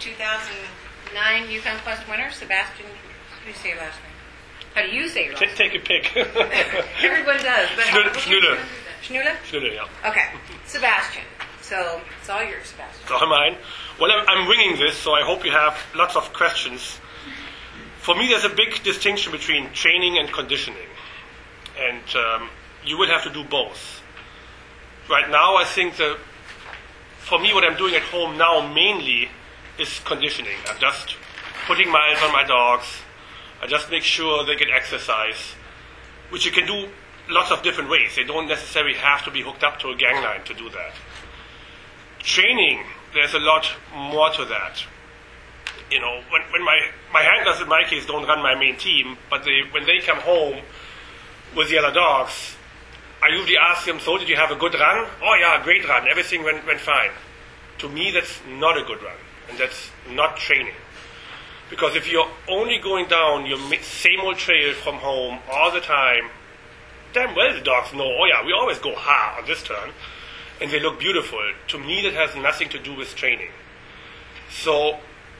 2009 Yukon Quest winner, Sebastian. How do you say your last name? How do you say your last name? Take a pick. Everyone does. But Schnüller. Schnüller? Schnüller, yeah. Okay. Sebastian. So it's all yours, Sebastian. It's all mine. Well, I'm winging this, so I hope you have lots of questions. For me, there's a big distinction between training and conditioning. And you will have to do both. Right now, I think for me, what I'm doing at home now mainly is conditioning. I'm just putting miles on my dogs. I just make sure they get exercise, which you can do lots of different ways. They don't necessarily have to be hooked up to a gang line to do that. Training, there's a lot more to that. You know, when my handlers in my case don't run my main team, but when they come home with the other dogs, I usually ask them, so did you have a good run? Oh yeah, great run, everything went fine. To me, that's not a good run, and that's not training. Because if you're only going down your same old trail from home all the time, damn well the dogs know, oh yeah, we always go on this turn, and they look beautiful. To me, that has nothing to do with training. So,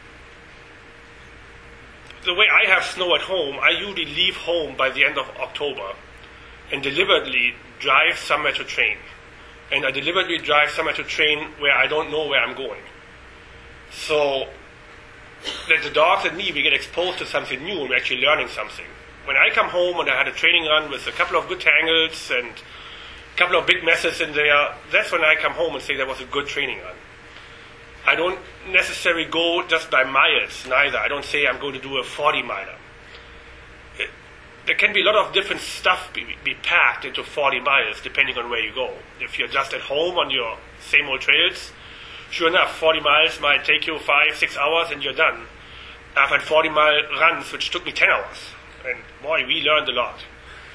the way I have snow at home, I usually leave home by the end of October and deliberately drive somewhere to train. And I deliberately drive somewhere to train where I don't know where I'm going. So that the dogs and me, we get exposed to something new and we're actually learning something. When I come home and I had a training run with a couple of good tangles and a couple of big messes in there, that's when I come home and say that was a good training run. I don't necessarily go just by miles, neither. I don't say I'm going to do a 40-miler. There can be a lot of different stuff be packed into 40 miles depending on where you go. If you're just at home on your same old trails, sure enough, 40 miles might take you 5-6 hours and you're done. I've had 40-mile runs which took me 10 hours. And boy, we learned a lot.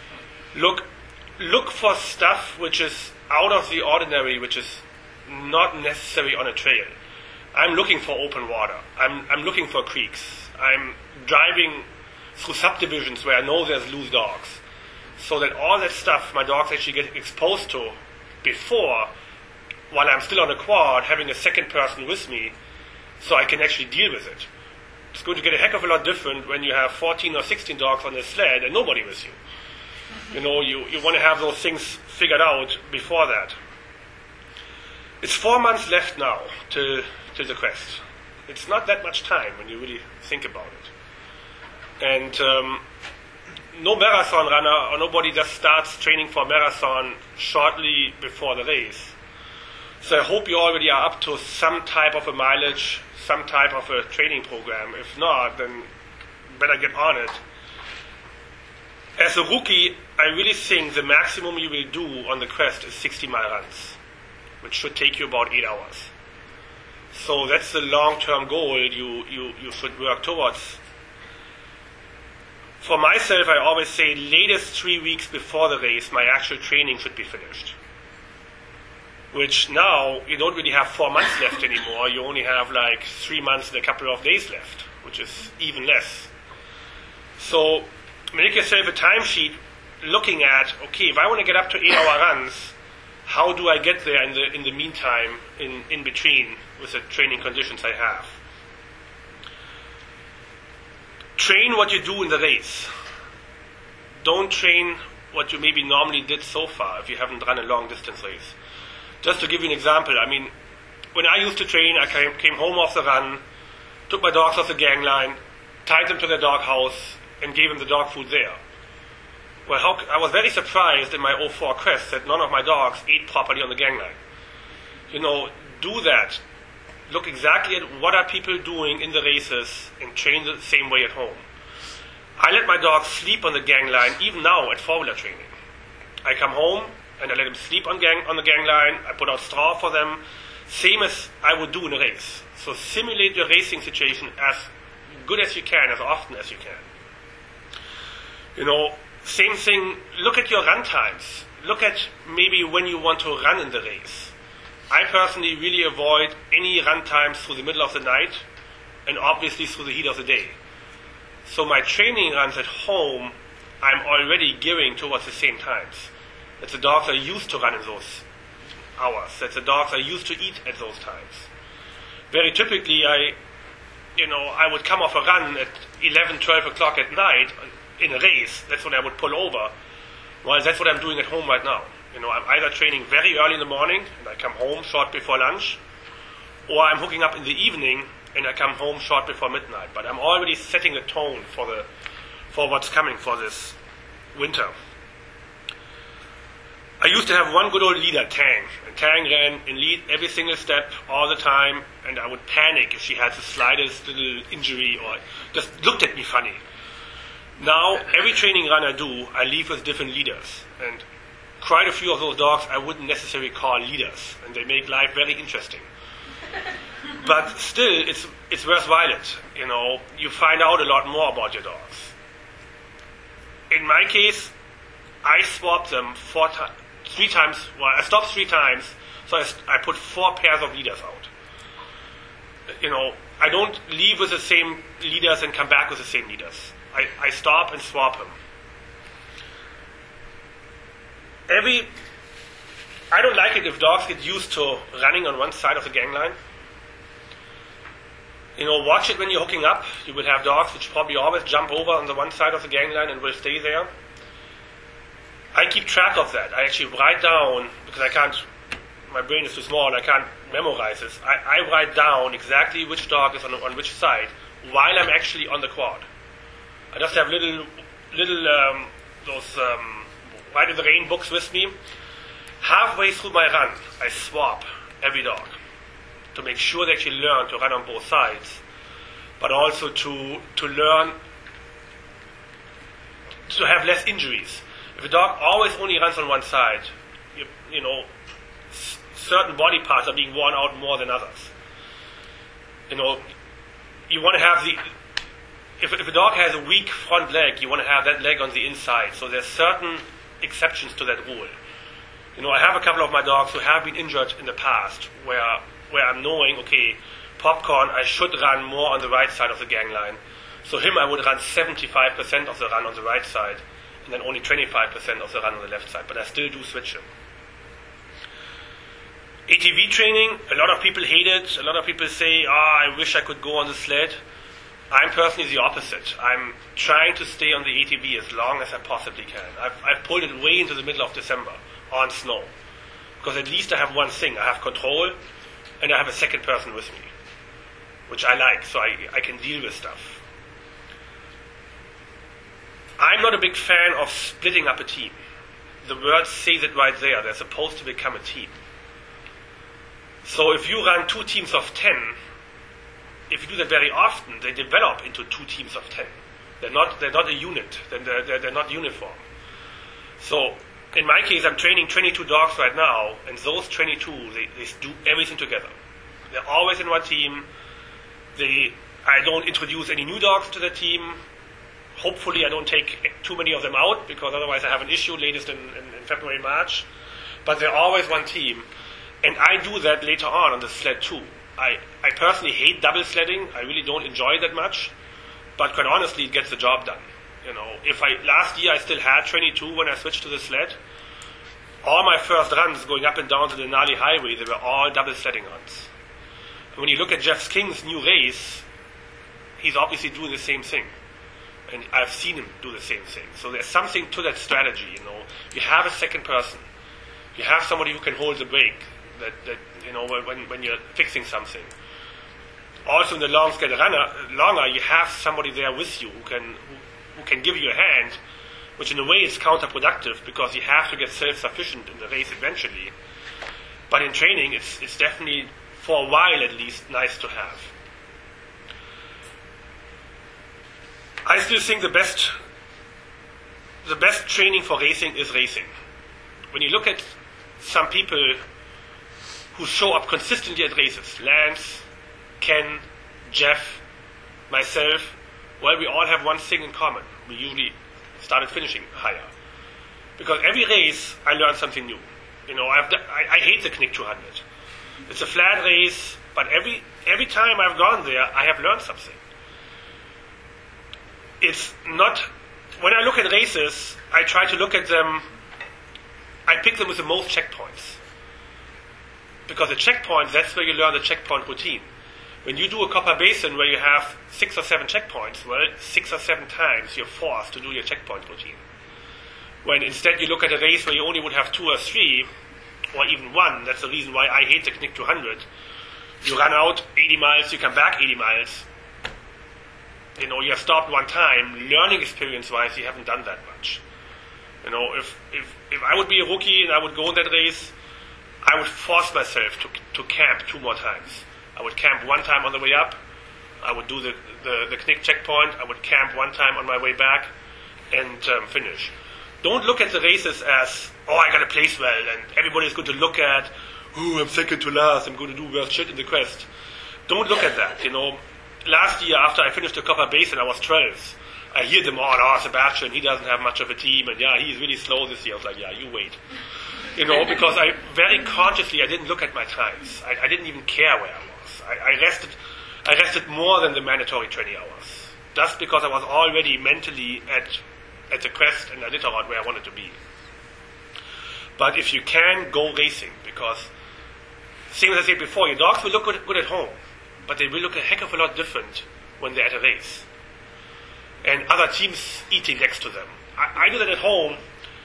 Look for stuff which is out of the ordinary, which is not necessarily on a trail. I'm looking for open water. I'm looking for creeks. I'm driving through subdivisions where I know there's loose dogs. So that all that stuff my dogs actually get exposed to before, while I'm still on the quad, having a second person with me, so I can actually deal with it. It's going to get a heck of a lot different when you have 14 or 16 dogs on the sled and nobody with you. You know, you want to have those things figured out before that. It's 4 months left now till the quest. It's not that much time when you really think about it. And no marathon runner or nobody just starts training for a marathon shortly before the race. So I hope you already are up to some type of a mileage, some type of a training program. If not, then better get on it. As a rookie, I really think the maximum you will do on the quest is 60-mile runs, which should take you about 8 hours. So that's the long-term goal you should work towards. For myself, I always say latest 3 weeks before the race, my actual training should be finished. Which now, you don't really have 4 months left anymore. You only have like 3 months and a couple of days left, which is even less. So make yourself a timesheet looking at, okay, if I want to get up to 8-hour runs, how do I get there in the meantime, in between, with the training conditions I have? Train what you do in the race. Don't train what you maybe normally did so far if you haven't run a long distance race. Just to give you an example, I mean, when I used to train, I came home off the run, took my dogs off the gang line, tied them to their dog house, and gave them the dog food there. Well, I was very surprised in my 04 quest that none of my dogs ate properly on the gang line. You know, do that. Look exactly at what are people doing in the races and train the same way at home. I let my dogs sleep on the gang line, even now at four-wheeler training. I come home and I let them sleep on the gang line. I put out straw for them, same as I would do in a race. So simulate your racing situation as good as you can, as often as you can. You know, same thing, look at your run times. Look at maybe when you want to run in the race. I personally really avoid any run times through the middle of the night and obviously through the heat of the day. So my training runs at home, I'm already gearing towards the same times. That the dogs are used to run in those hours. That the dogs are used to eat at those times. Very typically, I would come off a run at 11, 12 o'clock at night in a race. That's when I would pull over. Well, that's what I'm doing at home right now. I'm either training very early in the morning and I come home short before lunch, or I'm hooking up in the evening and I come home short before midnight. But I'm already setting the tone for what's coming for this winter. I used to have one good old leader, Tang. And Tang ran in lead every single step all the time, and I would panic if she had the slightest little injury or just looked at me funny. Now, every training run I do, I leave with different leaders. And quite a few of those dogs I wouldn't necessarily call leaders, and they make life very interesting. But still, it's worthwhile it. You find out a lot more about your dogs. In my case, I swapped them 3 times. Well, I stopped 3 times, so I put 4 pairs of leaders out. I don't leave with the same leaders and come back with the same leaders. I stop and swap them. I don't like it if dogs get used to running on one side of the gangline. Watch it when you're hooking up. You will have dogs which probably always jump over on the one side of the gangline and will stay there. I keep track of that. I actually write down, because my brain is too small, I can't memorize this. I write down exactly which dog is on which side while I'm actually on the quad. I just have little those Ride in the Rain books with me. Halfway through my run, I swap every dog to make sure they actually learn to run on both sides, but also to learn to have less injuries. If a dog always only runs on one side, certain body parts are being worn out more than others. You want to have if a dog has a weak front leg, you want to have that leg on the inside. So there's certain exceptions to that rule. I have a couple of my dogs who have been injured in the past, where I'm knowing, okay, Popcorn, I should run more on the right side of the gangline. So him, I would run 75% of the run on the right side, and then only 25% of the run on the left side. But I still do switch him. ATV training, a lot of people hate it. A lot of people say, I wish I could go on the sled. I'm personally the opposite. I'm trying to stay on the ATV as long as I possibly can. I've pulled it way into the middle of December on snow, because at least I have one thing. I have control, and I have a second person with me, which I like, so I can deal with stuff. I'm not a big fan of splitting up a team. The word says it right there. They're supposed to become a team. So if you run 2 teams of 10, if you do that very often, they develop into 2 teams of 10. They're not a unit. They're not uniform. So in my case, I'm training 22 dogs right now, and those 22, they do everything together. They're always in one team. I don't introduce any new dogs to the team. Hopefully I don't take too many of them out, because otherwise I have an issue latest in February, March. But they're always one team. And I do that later on the sled too. I personally hate double sledding. I really don't enjoy it that much. But quite honestly, it gets the job done. Last year I still had 22 when I switched to the sled. All my first runs going up and down to the Denali Highway, they were all double sledding runs. And when you look at Jeff King's new race, he's obviously doing the same thing. And I've seen him do the same thing. So there's something to that strategy, You have a second person. You have somebody who can hold the brake, when you're fixing something. Also in the long scale longer, you have somebody there with you who can give you a hand, which in a way is counterproductive, because you have to get self-sufficient in the race eventually. But in training, it's definitely, for a while at least, nice to have. I still think the best training for racing is racing. When you look at some people who show up consistently at races, Lance, Ken, Jeff, myself, well, we all have one thing in common. We usually started finishing higher. Because every race, I learn something new. I hate the Knick 200. It's a flat race, but every time I've gone there, I have learned something. It's not, when I look at races, I try to look at them, I pick them with the most checkpoints. Because the checkpoint, that's where you learn the checkpoint routine. When you do a Copper Basin where you have 6 or 7 checkpoints, well, 6 or 7 times you're forced to do your checkpoint routine. When instead you look at a race where you only would have 2 or 3, or even 1, that's the reason why I hate the Knick 200. You run out 80 miles, you come back 80 miles. You know, you have stopped 1 time. Learning experience-wise, you haven't done that much. You know, if I would be a rookie and I would go in that race, I would force myself to camp 2 more times. I would camp 1 time on the way up. I would do the Knick checkpoint. I would camp 1 time on my way back and finish. Don't look at the races as, I got to place well, and everybody's going to look at, I'm second to last, I'm going to do worst shit in the quest. Don't look at that, you know. Last year, after I finished the Copper Basin, I was 12th. I hear them all, Sebastian, he doesn't have much of a team, and he's really slow this year. I was like, you wait. You know, because I very consciously, I didn't look at my times. I didn't even care where I was. I rested more than the mandatory 20 hours. Just because I was already mentally at the quest and Iditarod where I wanted to be. But if you can, go racing, because same as I said before, your dogs will look good at home, but they will look a heck of a lot different when they're at a race. And other teams eating next to them. I do that at home.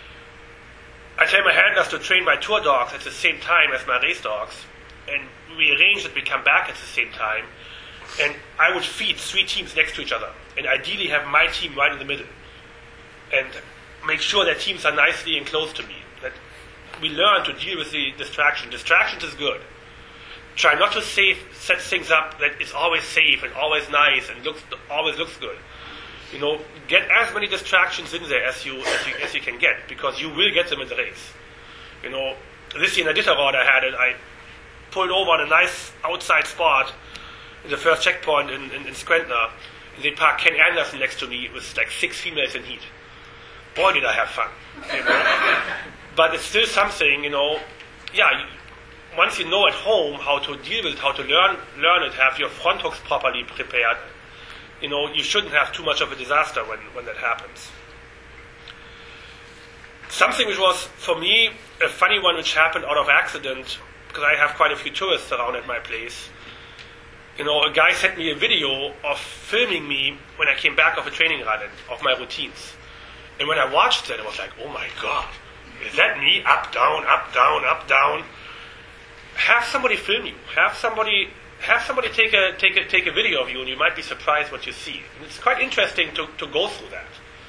I tell my handlers to train my tour dogs at the same time as my race dogs, and we arrange that we come back at the same time, and I would feed 3 teams next to each other, and ideally have my team right in the middle, and make sure that teams are nicely and close to me, that we learn to deal with the distraction. Distractions is good. Try not to set things up that it's always safe and always nice and always looks good. You know, get as many distractions in there as you can get, because you will get them in the race. You know, this year in Iditarod I pulled over on a nice outside spot in the first checkpoint in Skrentner, and they parked Ken Anderson next to me with like 6 females in heat. Boy, did I have fun. You know? But it's still something, you know, once you know at home how to deal with it, how to learn it, have your front hooks properly prepared, you know, you shouldn't have too much of a disaster when that happens. Something which was, for me, a funny one which happened out of accident, because I have quite a few tourists around at my place. You know, a guy sent me a video of filming me when I came back off a training run and of my routines. And when I watched it, I was like, oh my God, is that me? Up, down, up, down, up, down. Have somebody film you. Have somebody take a video of you, and you might be surprised what you see. And it's quite interesting to go through that.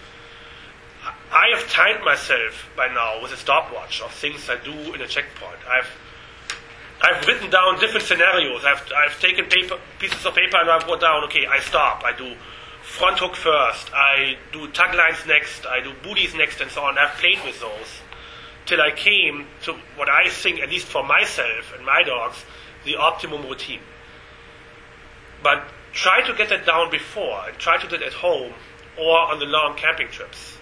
I have timed myself by now with a stopwatch of things I do in a checkpoint. I've written down different scenarios. I've taken pieces of paper and I've wrote down, okay, I stop. I do front hook first. I do tug lines next. I do booties next, and so on. I've played with those till I came to what I think, at least for myself and my dogs, the optimum routine. But try to get that down before, and try to do it at home or on the long camping trips.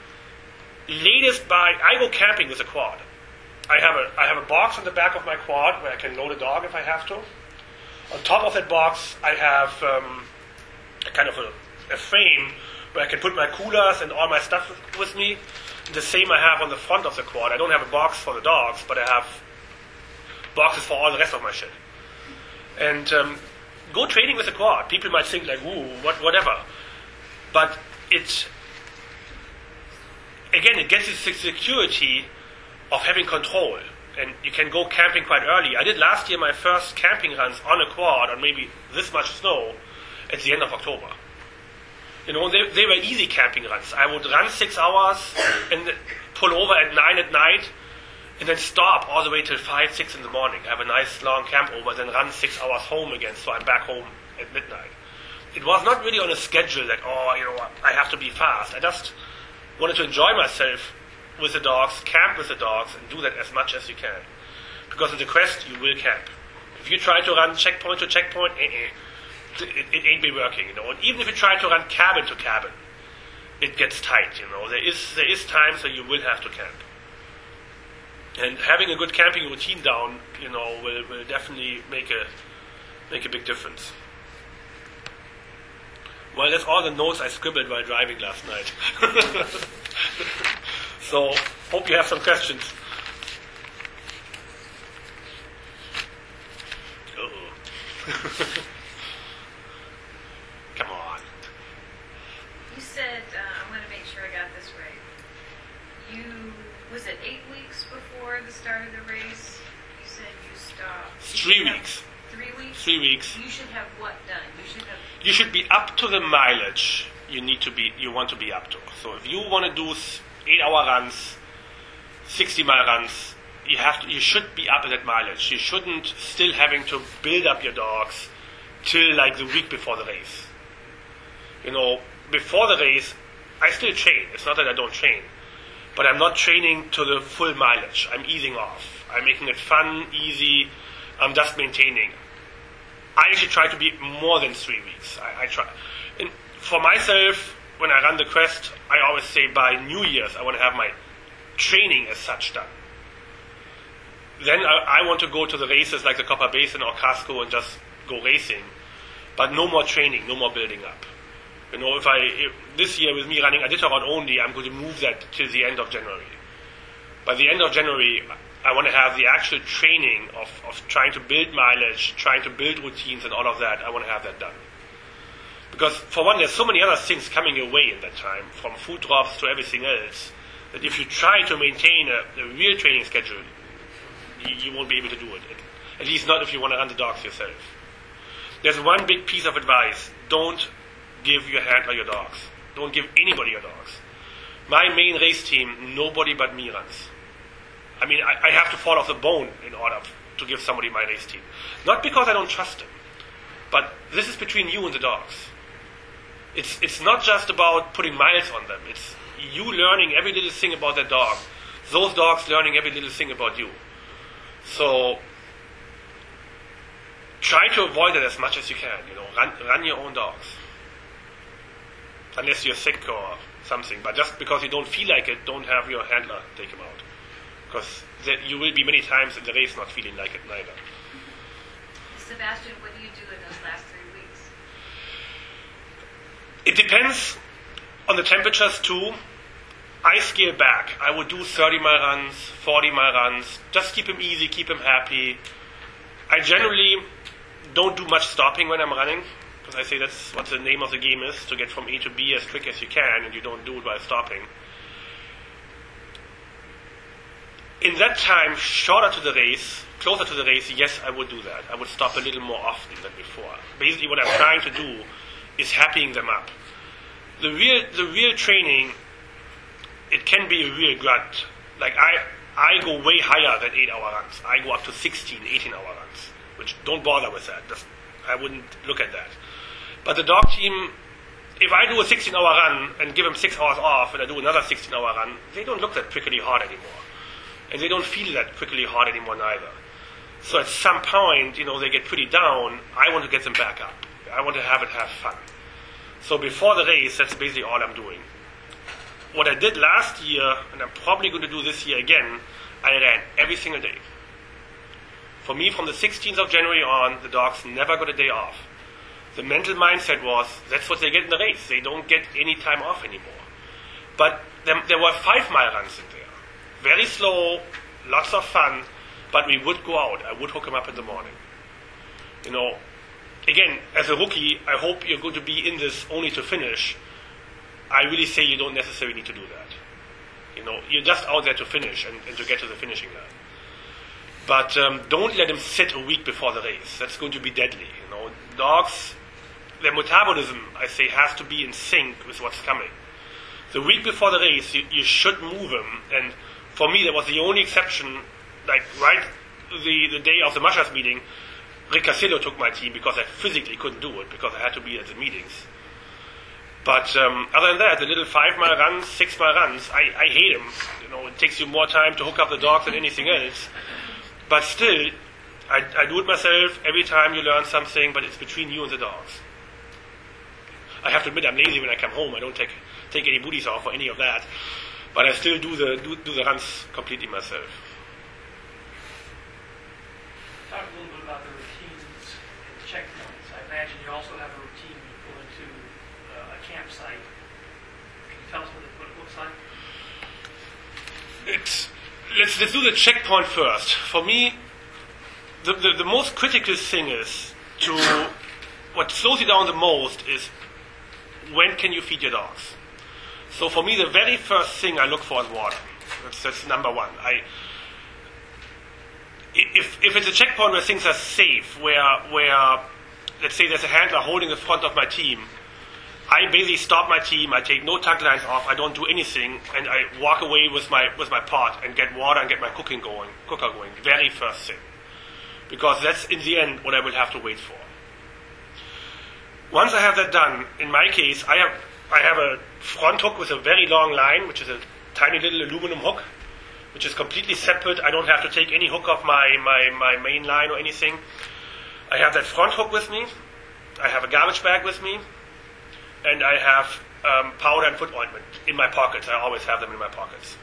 I go camping with a quad. I have a box on the back of my quad where I can load a dog if I have to. On top of that box, I have a kind of a frame where I can put my coolers and all my stuff with me. The same I have on the front of the quad. I don't have a box for the dogs, but I have boxes for all the rest of my shit. And go training with a quad. People might think like, ooh, whatever. But it gets you the security of having control. And you can go camping quite early. I did last year my first camping runs on a quad on maybe this much snow at the end of October. You know, they were easy camping runs. I would run 6 hours and pull over at 9 at night and then stop all the way till 5, 6 in the morning. Have a nice long camp over, then run 6 hours home again, so I'm back home at midnight. It was not really on a schedule that, I have to be fast. I just wanted to enjoy myself with the dogs, camp with the dogs, and do that as much as you can. Because in the quest, you will camp. If you try to run checkpoint to checkpoint, it ain't be working, you know. And even if you try to run cabin to cabin, it gets tight, you know. There is times that you will have to camp. And having a good camping routine down, you know, will definitely make a big difference. Well, that's all the notes I scribbled while driving last night. So, hope you have some questions. Uh-oh. Was it 8 weeks before the start of the race? You said you stopped. 3 weeks. 3 weeks? 3 weeks. You should have what done? You should be up to the mileage you want to be up to. So if you want to do 8-hour runs, 60-mile runs, you should be up at that mileage. You shouldn't still having to build up your dogs till like the week before the race. Before the race, I still train. It's not that I don't train, but I'm not training to the full mileage. I'm easing off. I'm making it fun, easy. I'm just maintaining. I actually try to be more than 3 weeks. I try. And for myself, when I run the Quest, I always say by New Year's I want to have my training as such done. Then I want to go to the races like the Copper Basin or Casco and just go racing, but no more training, no more building up. If this year with me running Iditarod only, I'm going to move that till the end of January. By the end of January, I want to have the actual training of trying to build mileage, trying to build routines and all of that. I want to have that done. Because for one, there's so many other things coming your way in that time, from food drops to everything else, that if you try to maintain a real training schedule, you won't be able to do it. At least not if you want to run the dogs yourself. There's one big piece of advice. Don't give your handler your dogs. Don't give anybody your dogs. My main race team, nobody but me runs. I mean, I have to fall off the bone in order to give somebody my race team. Not because I don't trust them, but this is between you and the dogs. It's not just about putting miles on them. It's you learning every little thing about that dog. Those dogs learning every little thing about you. So try to avoid it as much as you can. Run your own dogs, unless you're sick or something. But just because you don't feel like it, don't have your handler take him out, because you will be many times in the race not feeling like it neither. Sebastian, what do you do in those last 3 weeks? It depends on the temperatures too. I scale back. I would do 30-mile runs, 40-mile runs. Just keep him easy, keep him happy. I generally don't do much stopping when I'm running, because I say that's what the name of the game is, to get from A to B as quick as you can, and you don't do it while stopping. In that time, shorter to the race, closer to the race, yes, I would do that. I would stop a little more often than before. Basically, what I'm trying to do is happying them up. The real training, it can be a real grunt. Like I go way higher than 8-hour runs. I go up to 16, 18-hour runs, which don't bother with that. I wouldn't look at that. But the dog team, if I do a 16-hour run and give them 6 hours off and I do another 16-hour run, they don't look that prickly hard anymore. And they don't feel that prickly hard anymore neither. So at some point, they get pretty down. I want to get them back up. I want to have fun. So before the race, that's basically all I'm doing. What I did last year, and I'm probably going to do this year again, I ran every single day. For me, from the 16th of January on, the dogs never got a day off. The mental mindset was, that's what they get in the race. They don't get any time off anymore. But there were 5-mile runs in there. Very slow, lots of fun, but we would go out. I would hook them up in the morning. Again, as a rookie, I hope you're going to be in this only to finish. I really say you don't necessarily need to do that. You're just out there to finish and to get to the finishing line. But don't let them sit a week before the race. That's going to be deadly. Dogs, their metabolism, I say, has to be in sync with what's coming. The week before the race, you should move them. And for me, that was the only exception. Like right the day of the Mushers meeting, Rick Casillo took my team because I physically couldn't do it because I had to be at the meetings. But other than that, the little 5-mile runs, 6-mile runs, I hate them. It takes you more time to hook up the dogs than anything else. But still, I do it myself. Every time you learn something, but it's between you and the dogs. I have to admit, I'm lazy when I come home. I don't take any booties off or any of that. But I still do the runs completely myself. Talk a little bit about the routines and checkpoints. I imagine you also have a routine when you go into a campsite. Can you tell us what it looks like? Let's do the checkpoint first. For me, the most critical thing is what slows you down the most is when can you feed your dogs. So for me, the very first thing I look for is water. That's number one. If it's a checkpoint where things are safe, where let's say there's a handler holding the front of my team, I basically stop my team. I take no tug lines off. I don't do anything, and I walk away with my pot and get water and get my cooker going. Very first thing, because that's in the end what I will have to wait for. Once I have that done, in my case, I have a front hook with a very long line, which is a tiny little aluminum hook, which is completely separate. I don't have to take any hook off my main line or anything. I have that front hook with me. I have a garbage bag with me. And I have powder and foot ointment in my pockets. I always have them in my pockets.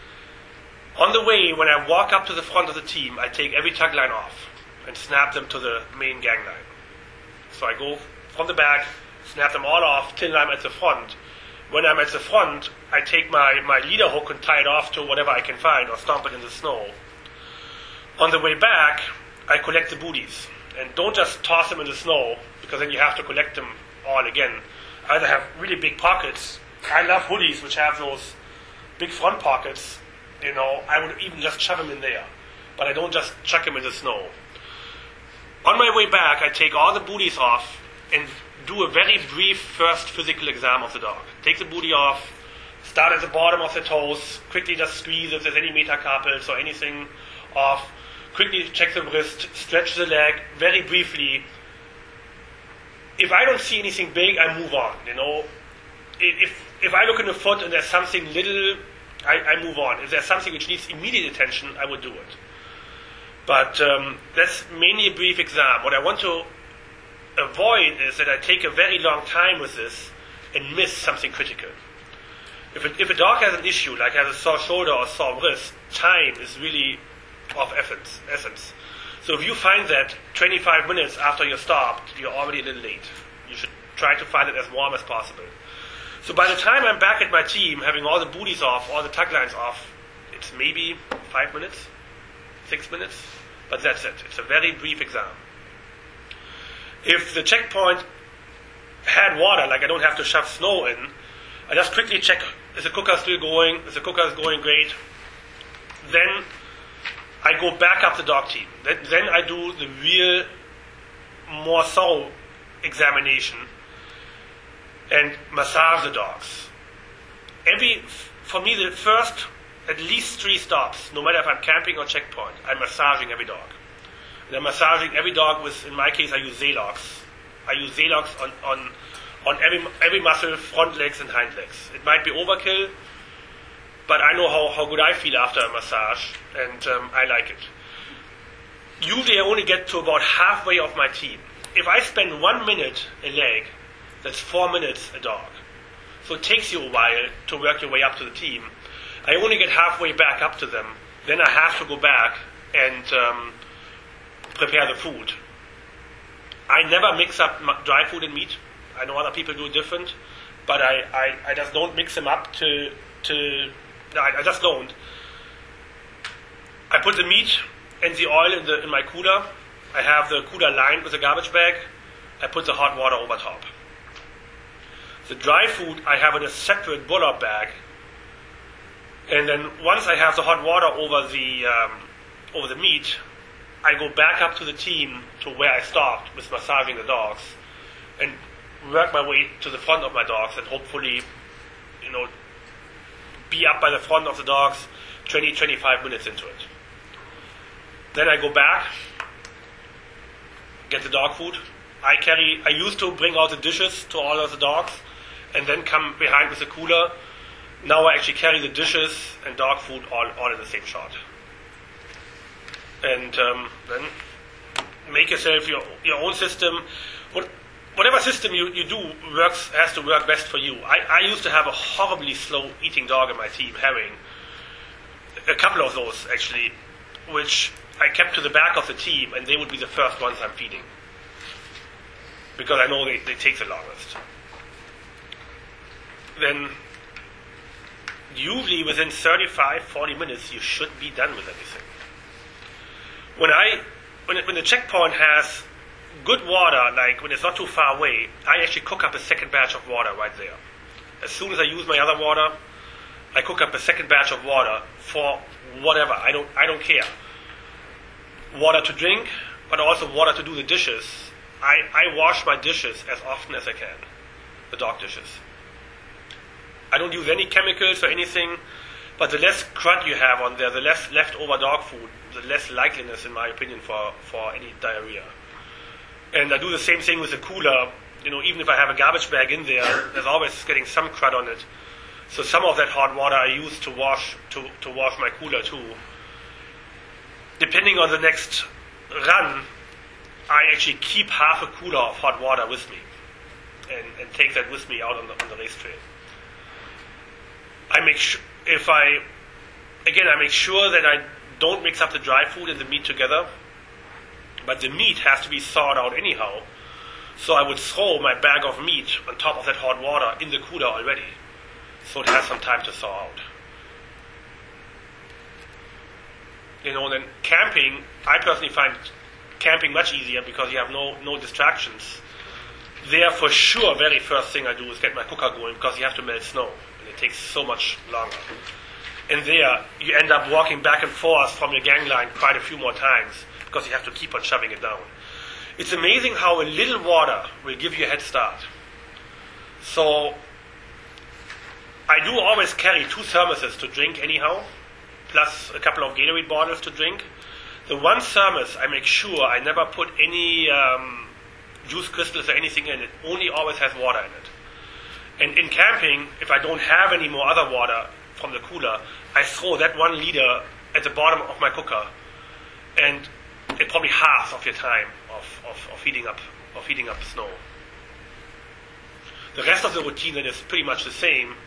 On the way, when I walk up to the front of the team, I take every tug line off and snap them to the main gang line. So I go from the back, snap them all off till I'm at the front. When I'm at the front, I take my leader hook and tie it off to whatever I can find or stomp it in the snow. On the way back, I collect the booties. And don't just toss them in the snow, because then you have to collect them all again. I either have really big pockets. I love hoodies which have those big front pockets. I would even just shove them in there. But I don't just chuck them in the snow. On my way back, I take all the booties off and do a very brief first physical exam of the dog. Take the booty off, start at the bottom of the toes, quickly just squeeze if there's any metacarpals or anything off, quickly check the wrist, stretch the leg very briefly. If I don't see anything big, I move on. If I look in the foot and there's something little, I move on. If there's something which needs immediate attention, I would do it. But that's mainly a brief exam. What I want to avoid is that I take a very long time with this and miss something critical. If a dog has an issue, like has a sore shoulder or sore wrist, time is really of essence. So if you find that 25 minutes after you're stopped, you're already a little late. You should try to find it as warm as possible. So by the time I'm back at my team, having all the booties off, all the tug lines off, it's maybe 5 minutes, 6 minutes, but that's it. It's a very brief exam. If the checkpoint had water, like I don't have to shove snow in, I just quickly check, is the cooker still going? Is the cooker going great? Then I go back up the dog team. Then I do the real, more thorough examination and massage the dogs. For me, the first at least 3 stops, no matter if I'm camping or checkpoint, I'm massaging every dog. And I'm massaging every dog with, in my case, I use Zalox. I use Zalox on every muscle, front legs and hind legs. It might be overkill, but I know how good I feel after a massage, and I like it. Usually I only get to about halfway of my team. If I spend 1 minute a leg, that's 4 minutes a dog. So it takes you a while to work your way up to the team. I only get halfway back up to them. Then I have to go back and prepare the food. I never mix up dry food and meat. I know other people do it different, but I just don't mix them up I just don't. I put the meat and the oil in my cooler. I have the cooler lined with a garbage bag. I put the hot water over top. The dry food I have in a separate Bullard bag. And then once I have the hot water over the meat, I go back up to the team to where I stopped with massaging the dogs and work my way to the front of my dogs and hopefully, be up by the front of the dogs 20-25 minutes into it. Then I go back, get the dog food. I used to bring out the dishes to all of the dogs and then come behind with the cooler. Now I actually carry the dishes and dog food all in the same shot. And then make yourself your own system. Whatever system you do has to work best for you. I used to have a horribly slow eating dog in my team, Herring. A couple of those, actually, which I kept to the back of the team, and they would be the first ones I'm feeding. Because I know they take the longest. Then, usually within 35-40 minutes, you should be done with everything. When the checkpoint has good water, like when it's not too far away, I actually cook up a second batch of water right there. As soon as I use my other water, I cook up a second batch of water for whatever. I don't care. Water to drink, but also water to do the dishes. I wash my dishes as often as I can, the dog dishes. I don't use any chemicals or anything, but the less crud you have on there, the less leftover dog food, the less likeliness, in my opinion, for any diarrhea. And I do the same thing with the cooler. Even if I have a garbage bag in there, there's always getting some crud on it. So some of that hot water I use to wash my cooler too. Depending on the next run, I actually keep half a cooler of hot water with me and take that with me out on the race trail. I make sure that I don't mix up the dry food and the meat together, but the meat has to be thawed out anyhow. So I would throw my bag of meat on top of that hot water in the cooler already, so it has some time to thaw out. Then camping, I personally find camping much easier because you have no distractions. There, for sure, very first thing I do is get my cooker going because you have to melt snow, and it takes so much longer. And there, you end up walking back and forth from your gang line quite a few more times because you have to keep on shoving it down. It's amazing how a little water will give you a head start. So, I do always carry 2 thermoses to drink anyhow, plus a couple of Gatorade bottles to drink. The one thermos, I make sure I never put any juice crystals or anything in it, only always has water in it. And in camping, if I don't have any more other water from the cooler, I throw that 1 liter at the bottom of my cooker, and it's probably half of your time of heating up snow. The rest of the routine then is pretty much the same.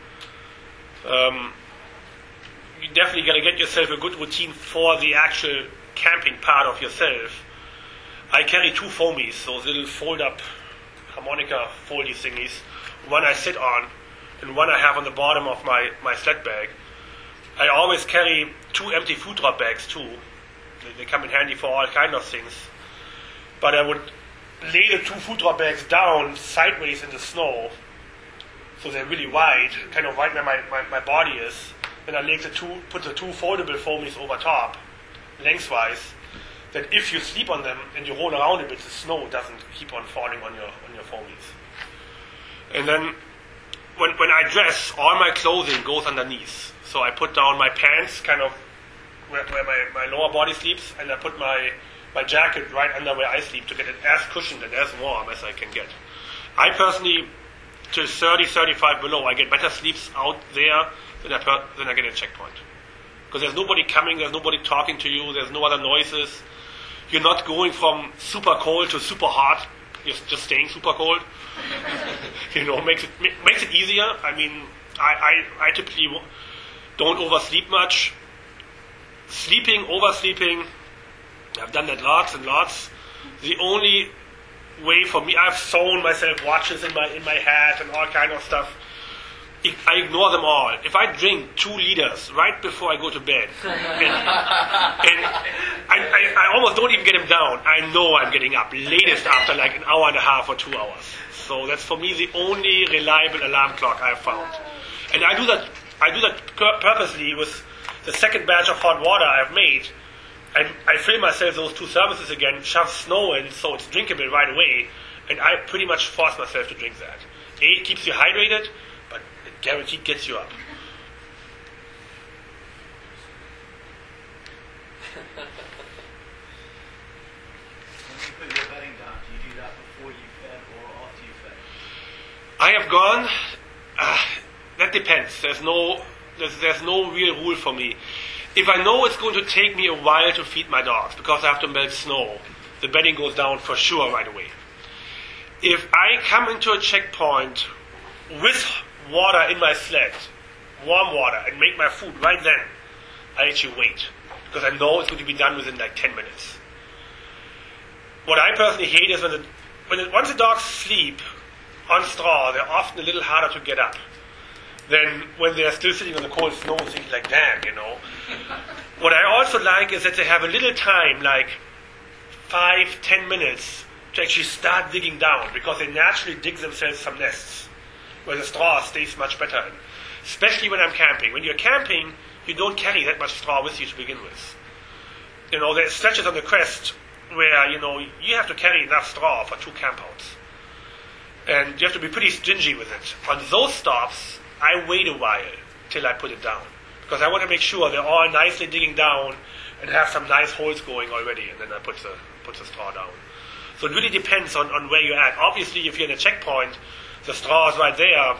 You definitely got to get yourself a good routine for the actual camping part of yourself. I carry 2 foamies, those little fold-up harmonica foldy thingies. One I sit on, and one I have on the bottom of my sled bag. I always carry 2 empty food drop bags too. They come in handy for all kinds of things. But I would lay the 2 food drop bags down sideways in the snow, so they're really wide, kind of wide where my body is. Then I put the 2 foldable foamies over top, lengthwise, that if you sleep on them and you roll around a bit, the snow doesn't keep on falling on your foamies. And then when I dress, all my clothing goes underneath. So I put down my pants, kind of where my lower body sleeps, and I put my jacket right under where I sleep to get it as cushioned and as warm as I can get. I personally, to 30, 35 below, I get better sleeps out there than I get at checkpoint. Because there's nobody coming, there's nobody talking to you, there's no other noises. You're not going from super cold to super hot. You're just staying super cold. Makes it easier. I mean, I typically don't oversleep much. Oversleeping, I've done that lots and lots. The only way for me, I've sewn myself watches in my hat and all kind of stuff. I ignore them all. If I drink 2 liters right before I go to bed, and I almost don't even get them down, I know I'm getting up, latest after like an hour and a half or 2 hours. So that's for me the only reliable alarm clock I've found. And I do that purposely with the second batch of hot water I've made. I fill myself those 2 thermoses again, shove snow in so it's drinkable right away, and I pretty much force myself to drink that. It keeps you hydrated, but it guaranteed gets you up. When you put your bedding down, do you do that before you fed or after you fed? I have gone. That depends. There's no real rule for me. If I know it's going to take me a while to feed my dogs because I have to melt snow, the bedding goes down for sure right away. If I come into a checkpoint with water in my sled, warm water, and make my food right then, I actually wait because I know it's going to be done within like 10 minutes. What I personally hate is once the dogs sleep on straw, they're often a little harder to get up than when they're still sitting on the cold snow thinking like, damn, What I also like is that they have a little time, like 5-10 minutes, to actually start digging down because they naturally dig themselves some nests where the straw stays much better in. especially when I'm camping. When you're camping, you don't carry that much straw with you to begin with. There's stretches on the crest where, you have to carry enough straw for 2 campouts. And you have to be pretty stingy with it. On those stops, I wait a while till I put it down. Because I want to make sure they're all nicely digging down and have some nice holes going already, and then I put the straw down. So it really depends on where you're at. Obviously, if you're in a checkpoint, the straw is right there.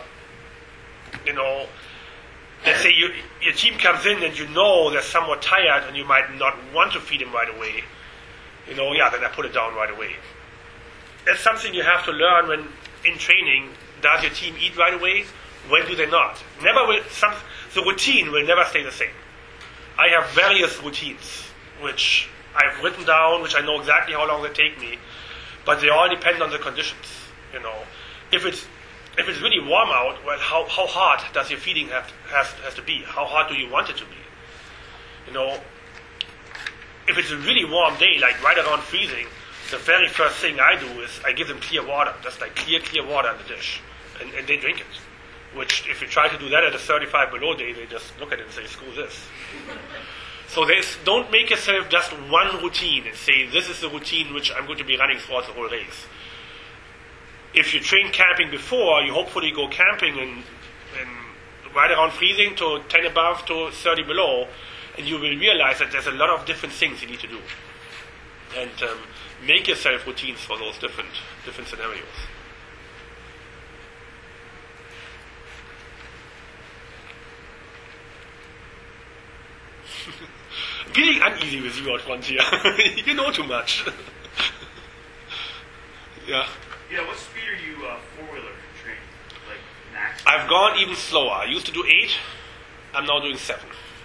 Let's say your team comes in and they're somewhat tired and you might not want to feed them right away. Then I put it down right away. That's something you have to learn when in training. Does your team eat right away? When do they not? The routine will never stay the same. I have various routines which I've written down, which I know exactly how long they take me, but they all depend on the conditions. If it's really warm out, well, how hard does your feeding has to be? How hard do you want it to be? If it's a really warm day, like right around freezing, the very first thing I do is I give them clear water, just like clear water in the dish, and they drink it. Which, if you try to do that at a 35 below day, they just look at it and say, screw this. So don't make yourself just one routine and say, this is the routine which I'm going to be running throughout the whole race. If you train camping before, you hopefully go camping and right around freezing to 10 above to 30 below, and you will realize that there's a lot of different things you need to do. And make yourself routines for those different scenarios. Getting uneasy with you out front here. You know too much. Yeah. Yeah, what speed are you four-wheeler training? Like max? I've gone even slower. I used to do 8. I'm now doing 7.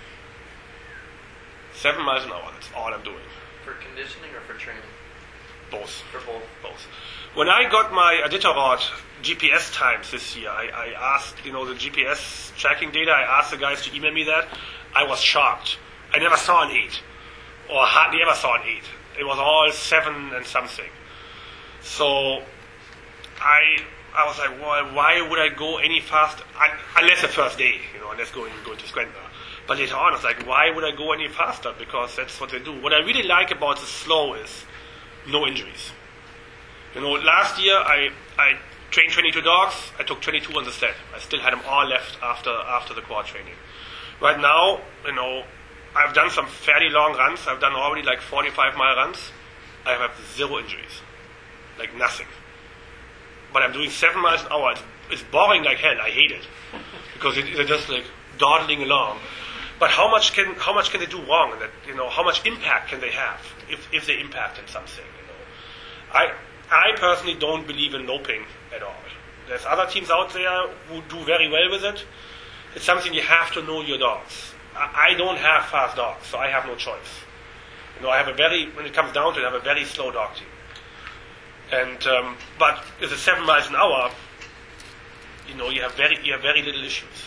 7 miles an hour. That's all I'm doing. For conditioning or for training? Both. For both. Both. When I got my Iditarod GPS times this year, I asked, the GPS tracking data, I asked the guys to email me that. I was shocked. I never saw an 8. Or hardly ever saw an 8. It was all 7 and something. So I was like, well, why would I go any faster? Unless the first day, unless going to Skrentner. But later on, I was like, why would I go any faster? Because that's what they do. What I really like about the slow is no injuries. Last year I trained 22 dogs. I took 22 on the sled. I still had them all left after the quad training. Right now, I've done some fairly long runs. I've done already like 45-mile runs. I have 0 injuries. Like nothing. But I'm doing 7 miles an hour. It's boring like hell. I hate it. Because they're just like dawdling along. But how much can they do wrong? And that, how much impact can they have if they impact in something? I personally don't believe in loping at all. There's other teams out there who do very well with it. It's something you have to know your dogs. I don't have fast dogs, so I have no choice. I have when it comes down to it, I have a very slow dog team. And but if it's 7 miles an hour, you have very little issues.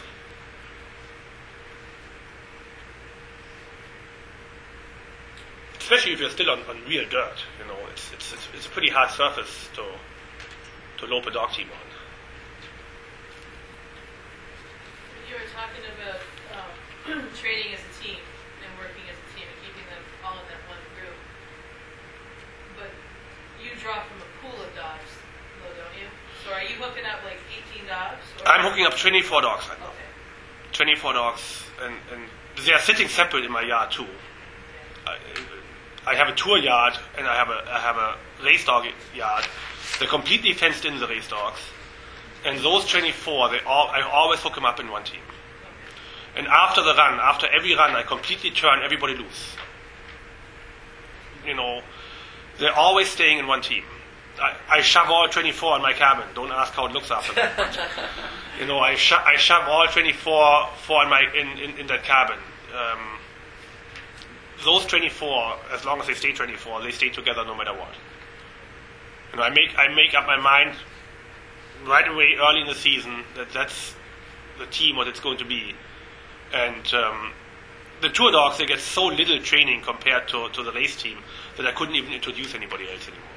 Especially if you're still on real dirt, it's a pretty hard surface to lope a dog team on. You were talking about training as a team and working as a team and keeping them all in that one group. But you draw from a pool of dogs, though, don't you? So are you hooking up like 18 dogs? Or I'm hooking up 24 dogs right now. Okay. 24 dogs, and they are sitting separate in my yard too. I have a tour yard and I have a race dog yard. They're completely fenced in, the race dogs. And those 24, I always hook them up in one team. And after every run, I completely turn everybody loose. They're always staying in one team. I shove all 24 in my cabin. Don't ask how it looks after that. I shove all 24 in that cabin. Those 24, as long as they stay 24, they stay together no matter what. I make up my mind right away early in the season that's the team what it's going to be. And the tour dogs, they get so little training compared to the race team that I couldn't even introduce anybody else anymore.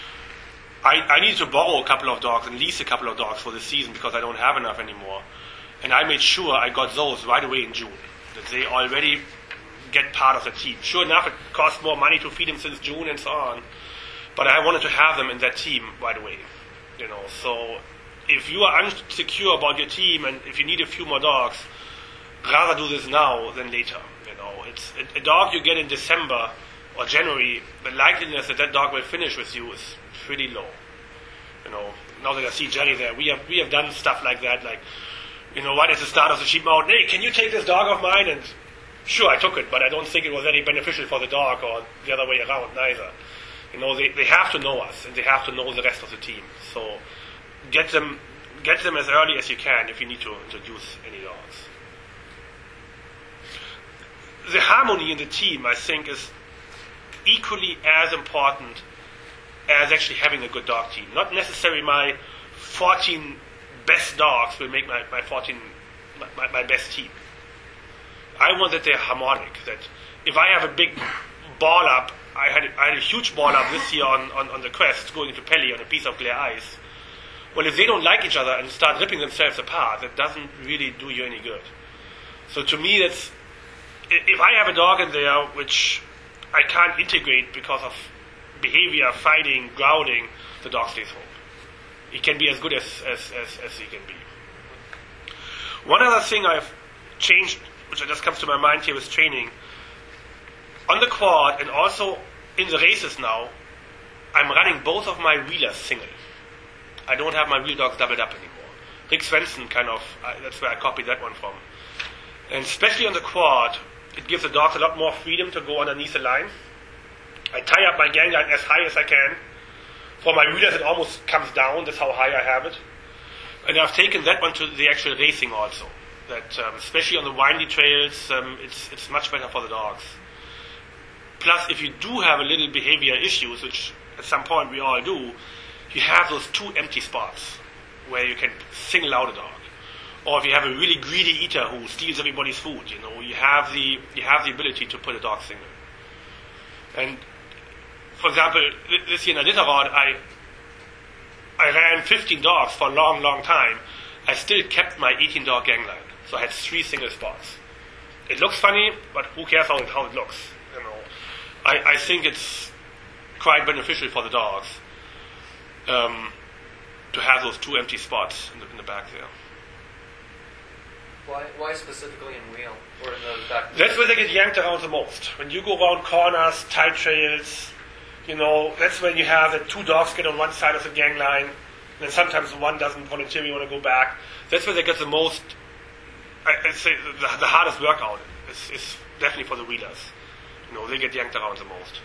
I needed to borrow a couple of dogs and lease a couple of dogs for the season because I don't have enough anymore. And I made sure I got those right away in June, that they already get part of the team. Sure enough, it costs more money to feed them since June and so on, but I wanted to have them in that team right away. So if you are unsecure about your team and if you need a few more dogs, rather do this now than later. It's a dog you get in December or January, the likeliness that dog will finish with you is pretty low. Now that I see Jerry there, we have done stuff like that, like, right at the start of the Sheep Mountain, hey, can you take this dog of mine? And sure, I took it, but I don't think it was very beneficial for the dog or the other way around neither. They have to know us and they have to know the rest of the team. So get them as early as you can if you need to introduce any dogs. The harmony in the team, I think, is equally as important as actually having a good dog team. Not necessarily my 14 best dogs will make my best team. I want that they're harmonic. That if I have a big ball up, I had a huge ball up this year on the Quest going into Pelly on a piece of glare ice. Well, if they don't like each other and start ripping themselves apart, that doesn't really do you any good. So to me, that's if I have a dog in there which I can't integrate because of behavior, fighting, growling, the dog stays home. He can be as good as he can be. One other thing I've changed, which just comes to my mind here, with training. On the quad and also in the races now, I'm running both of my wheelers single. I don't have my wheel dogs doubled up anymore. Rick Svensson that's where I copied that one from. And especially on the quad, it gives the dogs a lot more freedom to go underneath the line. I tie up my gang line as high as I can. For my wheelers, it almost comes down. That's how high I have it. And I've taken that one to the actual racing also. That especially on the windy trails, it's much better for the dogs. Plus, if you do have a little behavior issues, which at some point we all do, you have those 2 empty spots where you can single out a dog. Or if you have a really greedy eater who steals everybody's food, you have the ability to put a dog single. And for example, this year in Iditarod, I ran 15 dogs for a long, long time. I still kept my 18-dog gang line, so I had 3 single spots. It looks funny, but who cares how it looks? I think it's quite beneficial for the dogs to have those 2 empty spots in the back there. Why specifically in wheel or in the back? That's where they get yanked around the most. When you go around corners, tight trails, that's when you have the 2 dogs get on one side of the gang line, and then sometimes one doesn't voluntarily want to go back. That's where they get the most. I'd say the hardest workout is definitely for the wheelers. They get yanked around the most.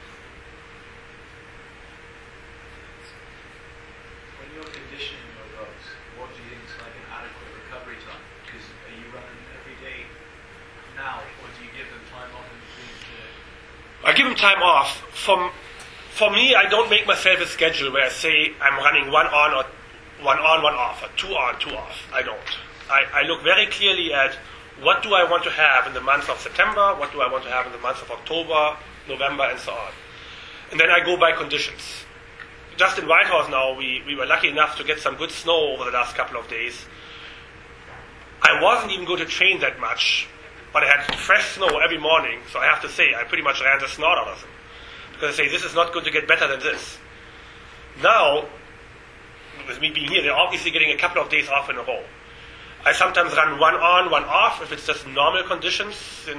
When you're conditioning your dogs, what do you think is like an adequate recovery time? Because are you running every day now, or do you give them time off in between? I give them time off. For me, I don't make myself a schedule where I say I'm running one on, one off, or 2 on, 2 off. I don't. I look very clearly at what do I want to have in the month of September, what do I want to have in the month of October, November, and so on. And then I go by conditions. Just in Whitehorse now, we were lucky enough to get some good snow over the last couple of days. I wasn't even going to train that much, but I had fresh snow every morning, so I have to say I pretty much ran the snot out of them. Because I say, this is not going to get better than this. Now, with me being here, they're obviously getting a couple of days off in a row. I sometimes run 1 on, 1 off, if it's just normal conditions,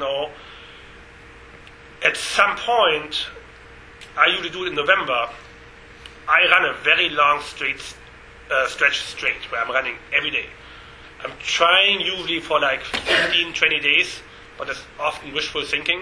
At some point, I usually do it in November, I run a very long stretch straight, where I'm running every day. I'm trying usually for like 15, 20 days, but it's often wishful thinking,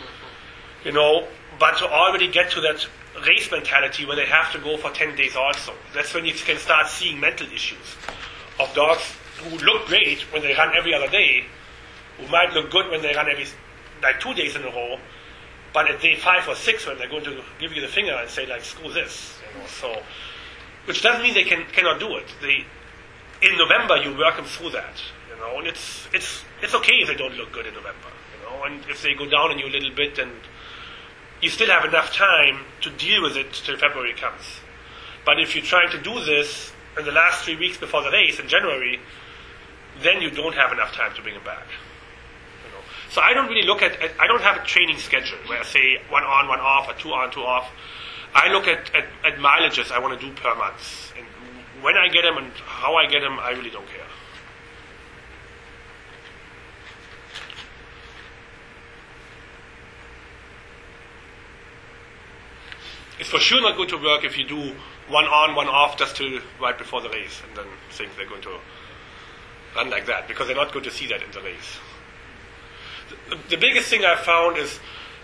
but to already get to that race mentality where they have to go for 10 days also. That's when you can start seeing mental issues of dogs who look great when they run every other day, who might look good when they run every 2 days in a row, but at day 5 or 6 when they're going to give you the finger and say like, screw this, so, which doesn't mean they cannot do it. In November you work them through that, and it's okay if they don't look good in November, and if they go down on you a little bit, and you still have enough time to deal with it till February comes. But if you're trying to do this in the last 3 weeks before the race in January, then you don't have enough time to bring him back. You know? So I don't really look at I don't have a training schedule where I say 1 on, 1 off, or 2 on, 2 off. I look at mileages I want to do per month. And when I get them and how I get them, I really don't care. It's for sure not going to work if you do 1 on, 1 off just till right before the race and then think they're going to run like that, because they're not going to see that in the race. The biggest thing I've found is,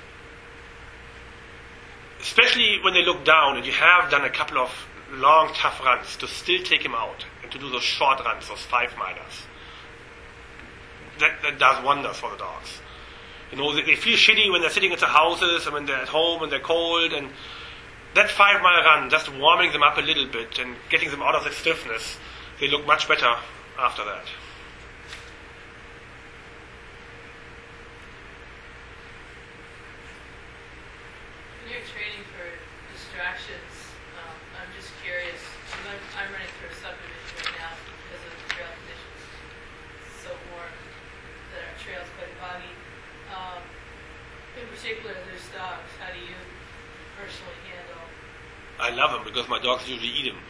especially when they look down and you have done a couple of long, tough runs, to still take him out and to do those short runs, those 5-milers. That does wonders for the dogs. You know, they feel shitty when they're sitting at the houses and when they're at home and they're cold, and that 5-mile run, just warming them up a little bit and getting them out of the stiffness, they look much better after that. When you're training for distractions, I'm just curious, because I'm running through a subdivision right now because of the trail conditions. It's so warm that our trail's quite boggy. In particular, there's dogs. How do you personally handle? I love them because my dogs usually eat them.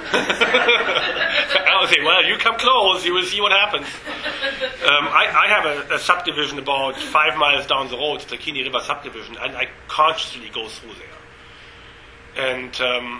I would say, well, you come close, you will see what happens. I have a subdivision about 5 miles down the road, the Kini River subdivision, and I consciously go through there. And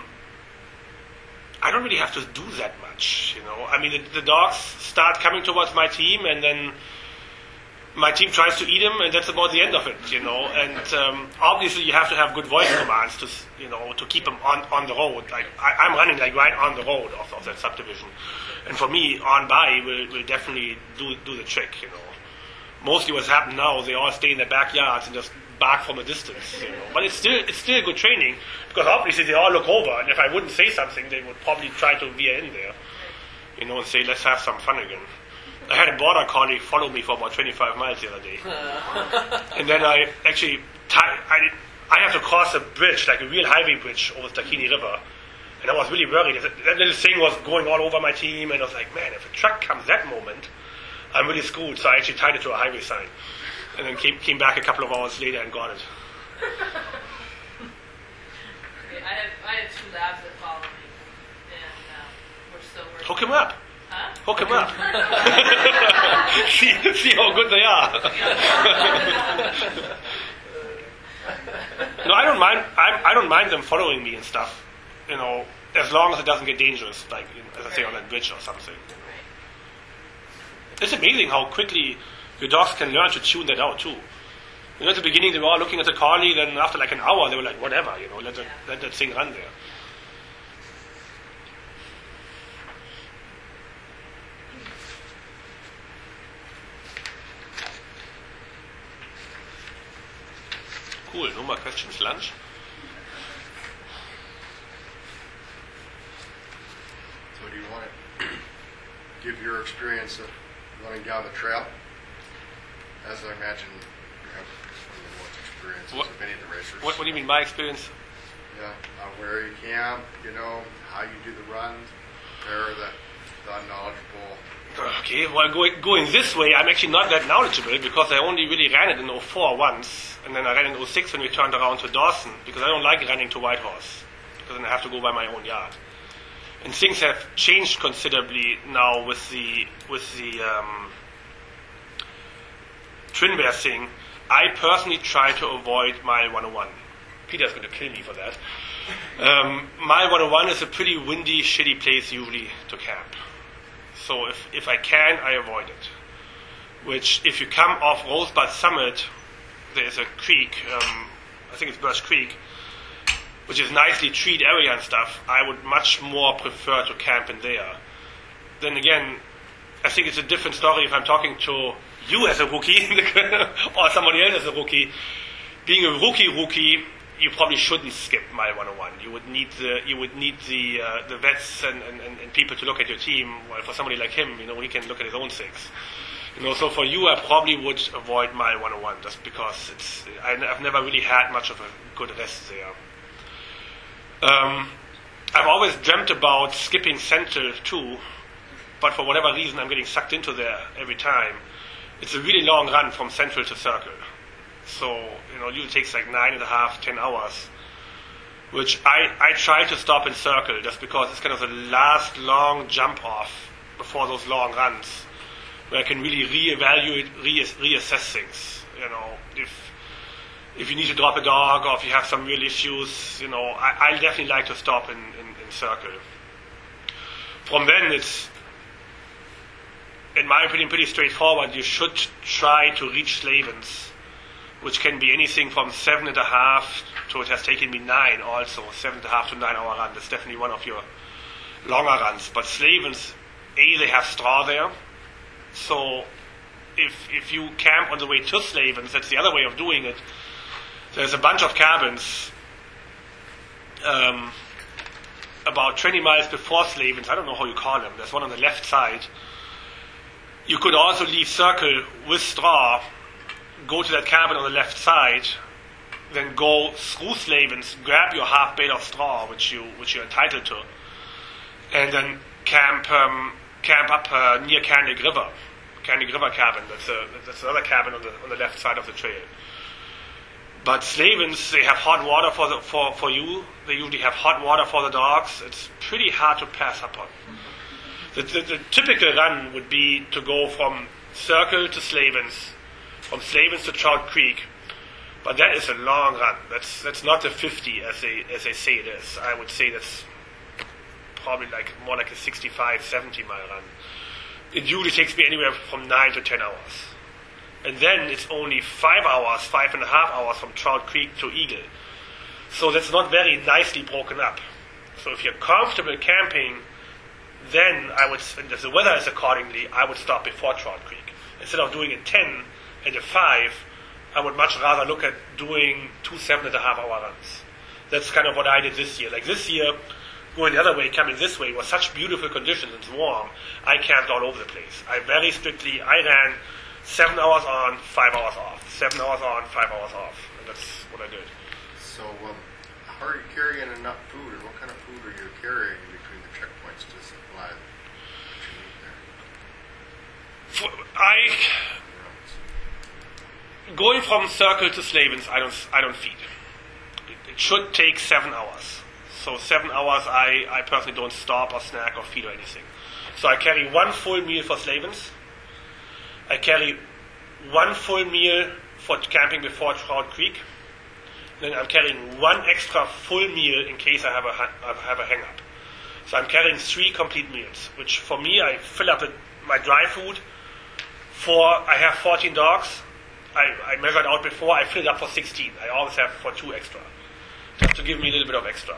I don't really have to do that much, you know. I mean, the dogs start coming towards my team, and then my team tries to eat him, and that's about the end of it, you know. And obviously, you have to have good voice commands to, you know, to keep him on the road. Like I'm running like right on the road of that subdivision, and for me, on by will definitely do the trick, you know. Mostly, what's happened now, they all stay in their backyards and just bark from a distance, you know. But it's still good training, because obviously they all look over, and if I wouldn't say something, they would probably try to veer in there, you know, and say, let's have some fun again. I had a border collie follow me for about 25 miles the other day. And then I actually, I have to cross a bridge, like a real highway bridge over the Kini River. And I was really worried. That little thing was going all over my team, and I was like, man, if a truck comes that moment, I'm really screwed. So I actually tied it to a highway sign. And then came back a couple of hours later and got it. I have 2 labs that follow me, and we're still working. Hook him up. Huh? Hook him up. see how good they are. No, I don't mind. I don't mind them following me and stuff. You know, as long as it doesn't get dangerous, like as I say on that bridge or something. It's amazing how quickly your dogs can learn to tune that out too. You know, at the beginning they were all looking at the collie, then after like an hour they were like, whatever, you know, let that thing run there. Cool, no more questions. Lunch? So do you want to give your experience of running down the trail? As I imagine you have one of the most experiences of any of the racers. What do you mean, my experience? Yeah, where you camp, you know, how you do the runs, where the unknowledgeable. Okay, well, going this way, I'm actually not that knowledgeable because I only really ran it in 04 once, and then I ran in 06 when we turned around to Dawson, because I don't like running to Whitehorse, because then I have to go by my own yard. And things have changed considerably now with the Twin Bear thing. I personally try to avoid Mile 101. Peter's going to kill me for that. Mile 101 is a pretty windy, shitty place usually to camp. So if I can, I avoid it. Which, if you come off Rosebud Summit, there is a creek, I think it's Birch Creek, which is nicely treed area and stuff. I would much more prefer to camp in there. Then again, I think it's a different story if I'm talking to you as a rookie or somebody else as a rookie. Being a rookie, you probably shouldn't skip Mile 101. You would need the vets and people to look at your team. Well, for somebody like him, you know, he can look at his own things. You know, so for you, I probably would avoid Mile 101 just because I've never really had much of a good rest there. I've always dreamt about skipping Central too, but for whatever reason I'm getting sucked into there every time. It's a really long run from Central to Circle. So, it usually takes like 9.5, 10 hours, which I try to stop in Circle just because it's kind of the last long jump off before those long runs, where I can really reevaluate, reassess things. If you need to drop a dog or if you have some real issues, I definitely like to stop in Circle. From then, it's, in my opinion, pretty straightforward. You should try to reach Slavens, which can be anything from 7.5 to, it has taken me 9 also, 7.5 to 9 hour run. That's definitely one of your longer runs. But Slavens, they have straw there. So if you camp on the way to Slavens, that's the other way of doing it. There's a bunch of cabins about 20 miles before Slavens. I don't know how you call them. There's one on the left side. You could also leave Circle with straw, go to that cabin on the left side, then go through Slavens, grab your half bale of straw, which you're entitled to, and then camp up near Candic River cabin. That's another cabin on the left side of the trail. But Slavens, they have hot water for you. They usually have hot water for the dogs. It's pretty hard to pass up on. The typical run would be to go from Circle to Slavens, from Slavens to Trout Creek, but that is a long run. That's not the 50 as they say it is. I would say that's probably more like a 65, 70 mile run. It usually takes me anywhere from 9 to 10 hours. And then it's only 5 hours, 5.5 hours from Trout Creek to Eagle. So that's not very nicely broken up. So if you're comfortable camping, then and if the weather is accordingly, I would stop before Trout Creek. Instead of doing a 10 and a 5, I would much rather look at doing 2 7.5 hour runs. That's kind of what I did this year. Like this year, going the other way, coming this way, was such beautiful conditions, it's warm, I camped all over the place. I ran 7 hours on, 5 hours off. 7 hours on, 5 hours off. And that's what I did. So, how are you carrying enough food, and what kind of food are you carrying between the checkpoints to supply what you need there? Going from Circle to Slavens, I don't feed. It should take 7 hours. So 7 hours, I personally don't stop or snack or feed or anything. So I carry 1 full meal for Slavens. I carry 1 full meal for camping before Trout Creek. Then I'm carrying 1 extra full meal in case I have a hang-up. So I'm carrying 3 complete meals, which for me, I fill up my dry food. I have 14 dogs. I measured out before, I filled up for 16. I always have for 2 extra, just to give me a little bit of extra.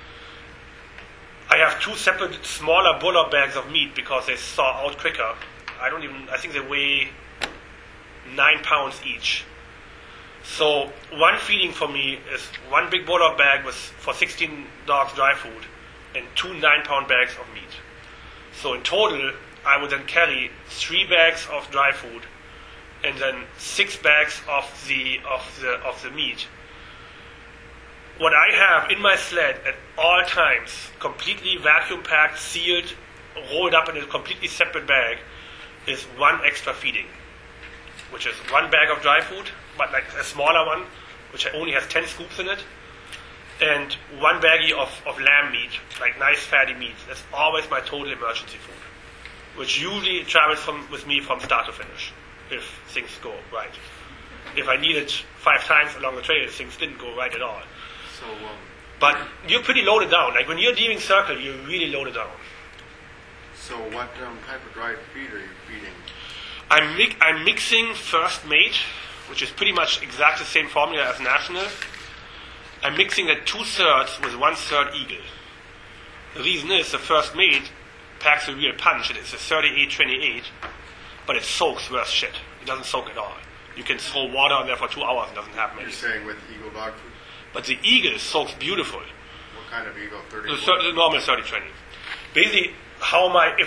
I have 2 separate smaller buller bags of meat because they thaw out quicker. I think they weigh 9 pounds each. So 1 feeding for me is 1 big buller bag for 16 dogs dry food and 2 9-pound bags of meat. So in total, I would then carry 3 bags of dry food and then 6 bags of the meat. What I have in my sled at all times, completely vacuum packed, sealed, rolled up in a completely separate bag, is 1 extra feeding, which is 1 bag of dry food, but like a smaller one, which only has 10 scoops in it, and 1 baggie of lamb meat, like nice fatty meat. That's always my total emergency food, which usually travels with me from start to finish, if things go right. If I need it 5 times along the trail, things didn't go right at all. So, but you're pretty loaded down. Like when you're leaving Circle, you're really loaded down. So what type of dried feed are you feeding? I'm mixing First Mate, which is pretty much exactly the same formula as National. I'm mixing at 2/3 with 1/3 Eagle. The reason is the First Mate packs a real punch. It's a 38-28, but it soaks worse shit. It doesn't soak at all. You can throw water on there for 2 hours, it doesn't happen You're anything. saying with Eagle dog food? But the Eagle soaks beautiful. What kind of Eagle? 30? The normal 30-20. Basically, if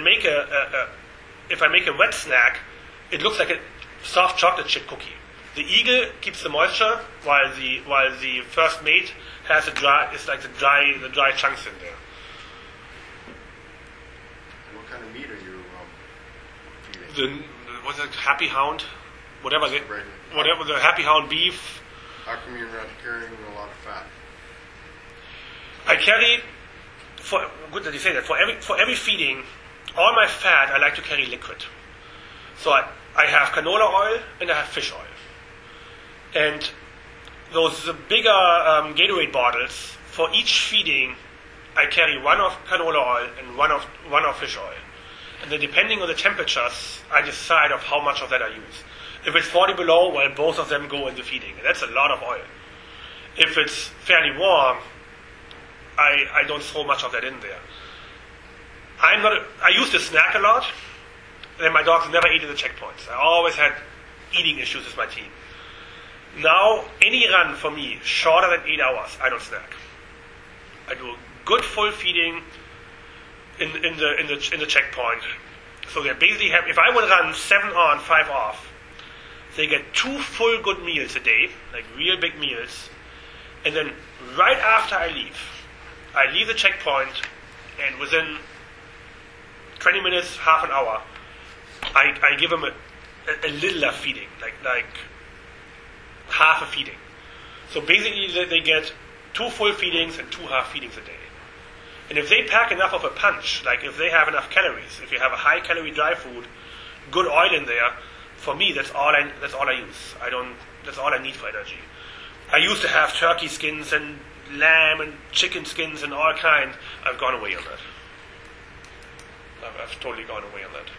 I make a wet snack, it looks like a soft chocolate chip cookie. The Eagle keeps the moisture, while the First Mate has the dry chunks in there. What kind of meat are you what's it, Happy Hound, whatever the Happy Hound beef. How come you're not carrying a lot of fat? I carry, good that you say that, for every feeding, all my fat I like to carry liquid. So I have canola oil and I have fish oil. And those bigger Gatorade bottles, for each feeding, I carry one of canola oil and one of fish oil. And then depending on the temperatures, I decide of how much of that I use. If it's 40 below, well, both of them go in the feeding. And that's a lot of oil. If it's fairly warm, I don't throw much of that in there. I used to snack a lot, and my dogs never ate at the checkpoints. I always had eating issues with my team. Now, any run for me, shorter than 8 hours, I don't snack. I do a good full feeding in the checkpoint. So they basically have, if I would run 7 on, 5 off, they get 2 full good meals a day, like real big meals, and then right after I leave the checkpoint, and within 20 minutes, half an hour, I give them a littler feeding, like half a feeding. So basically they get 2 full feedings and 2 half feedings a day. And if they pack enough of a punch, like if they have enough calories, if you have a high calorie dry food, good oil in there, for me that's all I use. That's all I need for energy. I used to have turkey skins and lamb and chicken skins and all kinds. I've gone away on that. I've totally gone away on that.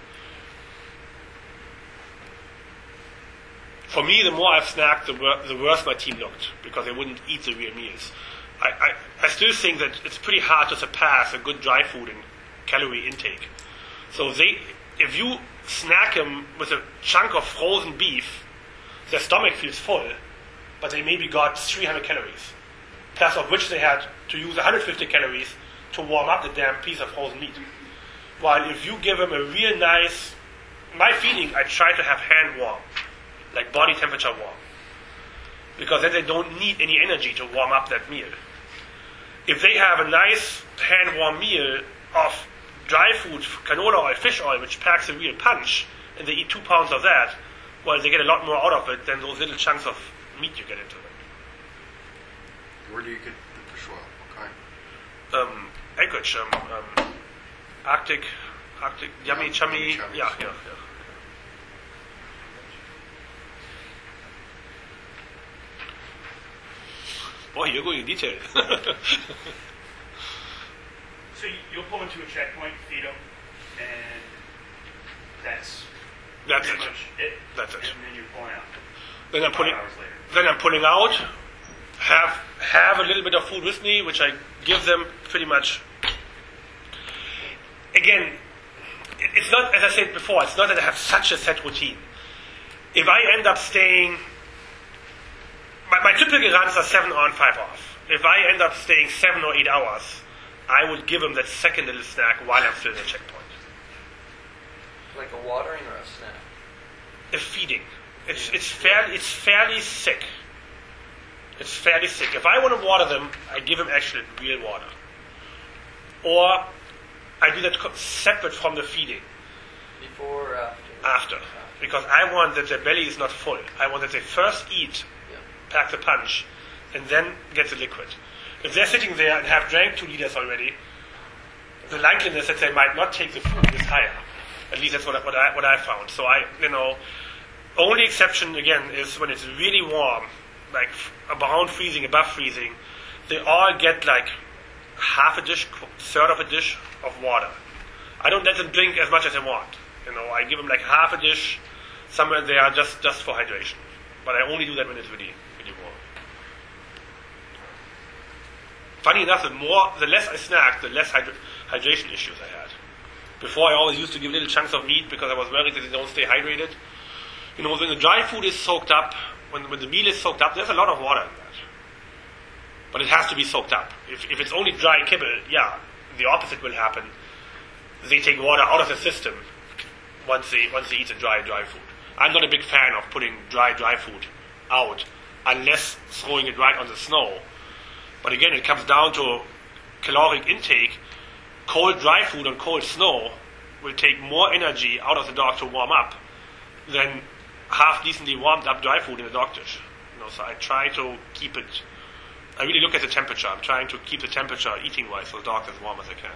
For me, the more I've snacked, the worse my team looked, because they wouldn't eat the real meals. I still think that it's pretty hard to surpass a good dry food in calorie intake. So if you snack them with a chunk of frozen beef, their stomach feels full, but they maybe got 300 calories, plus of which they had to use 150 calories to warm up the damn piece of frozen meat. While if you give them a real nice, my feeding, I try to have hand warm, like body temperature warm, because then they don't need any energy to warm up that meal. If they have a nice hand warm meal of dry food, canola oil, fish oil, which packs a real punch, and they eat 2 pounds of that, well, they get a lot more out of it than those little chunks of meat you get into them. Where do you get the fish oil? What kind? Anchorage, Arctic, yummy, chummy, yeah. Boy, you're going in detail. So you'll pull into a checkpoint, feed them, and that's That's pretty it. much it. That's it. And then you're pulling out. Then I'm 5 pulling. hours later. Then I'm pulling out. Have a little bit of food with me, which I give them pretty much. Again, it's not, as I said before, it's not that I have such a set routine. If I end up staying, my typical runs are 7 on, 5 off. If I end up staying 7 or 8 hours, I would give them that second little snack while I'm still in the checkpoint. Like a watering or a snack? A feeding. It's fairly thick. It's fairly thick. If I want to water them, I give them actually real water. Or I do that separate from the feeding. Before or after? After. Because I want that their belly is not full. I want that they first eat, pack the punch, and then get the liquid. If they're sitting there and have drank 2 liters already, the likeliness that they might not take the food is higher. At least that's what I found. So only exception again is when it's really warm, like around freezing, above freezing, they all get like half a dish, third of a dish of water. I don't let them drink as much as they want. I give them like half a dish, somewhere there just for hydration. But I only do that when it's really, really warm. Funny enough, the less I snack, the less hydration issues I had. Before I always used to give little chunks of meat because I was worried that they don't stay hydrated. When the dry food is soaked up, when the meal is soaked up, there's a lot of water in that. But it has to be soaked up. If it's only dry kibble, the opposite will happen. They take water out of the system once they eat the dry food. I'm not a big fan of putting dry food out unless throwing it right on the snow. But again, it comes down to caloric intake. Cold dry food on cold snow will take more energy out of the dog to warm up than half decently warmed up dry food in a dog dish. So I try to keep it. I really look at the temperature. I'm trying to keep the temperature eating-wise for the dog as warm as I can.